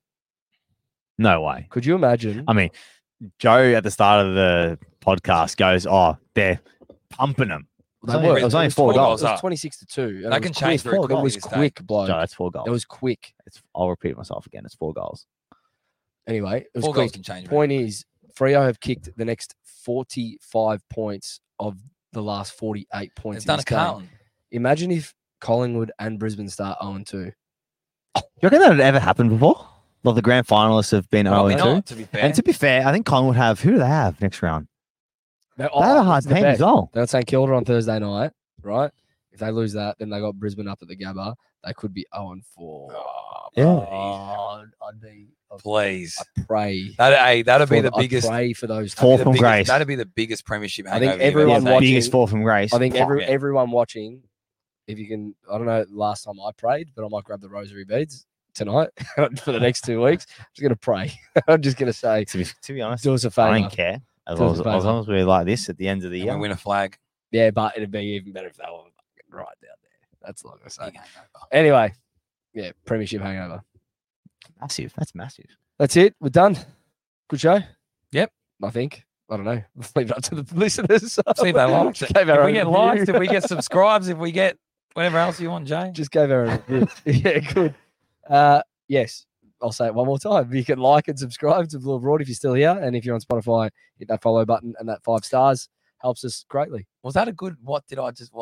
No way. Could you imagine? I mean, Joe at the start of the podcast goes, "Oh, they're pumping them." They only- were. it was only It 4 was goals. up. It was 26-2. and They it can was change quick. very It quickly was this quick, day. bloke. Joe, that's 4 goals. It was quick. I'll repeat myself again. It's 4 goals. Anyway, it was 4 goals quick. can change. Point is, Freo have kicked the next 45 points of the last 48 points. They've done in a this game. Carlton. Imagine if Collingwood and Brisbane start 0-2. Do you reckon that had ever happened before? Well, the grand finalists have been Probably 0-2. not, to be fair. And to be fair, I think Collingwood have. Who do they have next round? They They have a hard team as well. They're at St Kilda on Thursday night, right? If they lose that, then they got Brisbane up at the Gabba. They could be 0-4. Yeah. Oh, I'd Please. pray. That'd be for the I'd biggest. pray for those. Fall that'd be from the biggest- grace. That'd be the biggest premiership I think hangover. you've ever everyone had. the watching- biggest fall from grace. I think Yeah. everyone watching, if you can, I don't know, last time I prayed, but I might grab the rosary beads tonight for the next 2 weeks. I'm just going to pray. I'm just going to say, To be honest, do us a I favor. don't care. As Do long us as, a as favour. long as we're like this at the end of the And year. we win a flag. Yeah, but it'd be even better if they were fucking right down there. That's all I'm going to say. Anyway, yeah, premiership hangover. Massive. That's massive. That's it. We're done. Good show. Yep. I think. I don't know. Leave it up to the listeners. See if they like it. Gave our If we own get review. likes, if we get subscribes, if we get whatever else you want, Jay. Just gave our own review. Yeah, good. Yes, I'll say it one more time. You can like and subscribe to Blue Abroad if you're still here. And if you're on Spotify, hit that follow button and that 5 stars. Helps us greatly. Was that a good? What did I just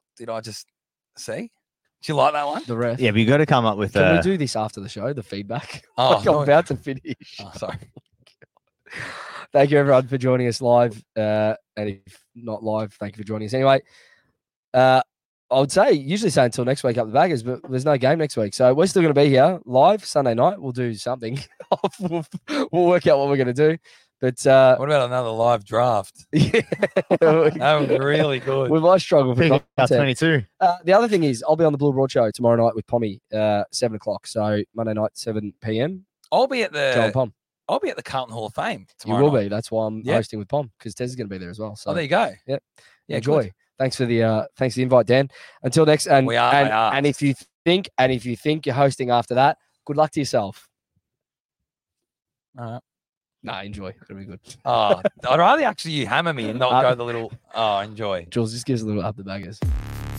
see? Do you like that one? The rest. Yeah, but you got to come up with Can we a. do this after the show? The feedback. Oh, Like I'm no. about to finish. Oh, sorry. Thank you everyone for joining us live. And if not live, thank you for joining us anyway. I would say usually say until next week up the baggers, but there's no game next week. So we're still going to be here live Sunday night. We'll do something. we'll work out what we're going to do. But What about another live draft? yeah, That was really good. we might struggle for Pick up content. 22. The other thing is I'll be on the Blue Broad Show tomorrow night with Pommy, 7 o'clock. So Monday night, 7 p.m. I'll be at Joe and the Pom. I'll be at the Carlton Hall of Fame You tomorrow. will night. be. That's why I'm Yeah. hosting with Pom because Tez is going to be there as well. So Oh, there you go. Yep. Yeah, enjoy. good. Thanks for the invite, Dan. Until next, and We are- and, we are. and if you think you're hosting after that, good luck to yourself. All right. Nah, enjoy. It'll be good. I'd rather actually you hammer me and not go the little. Oh, enjoy. Jules, just gives a little up the baggers.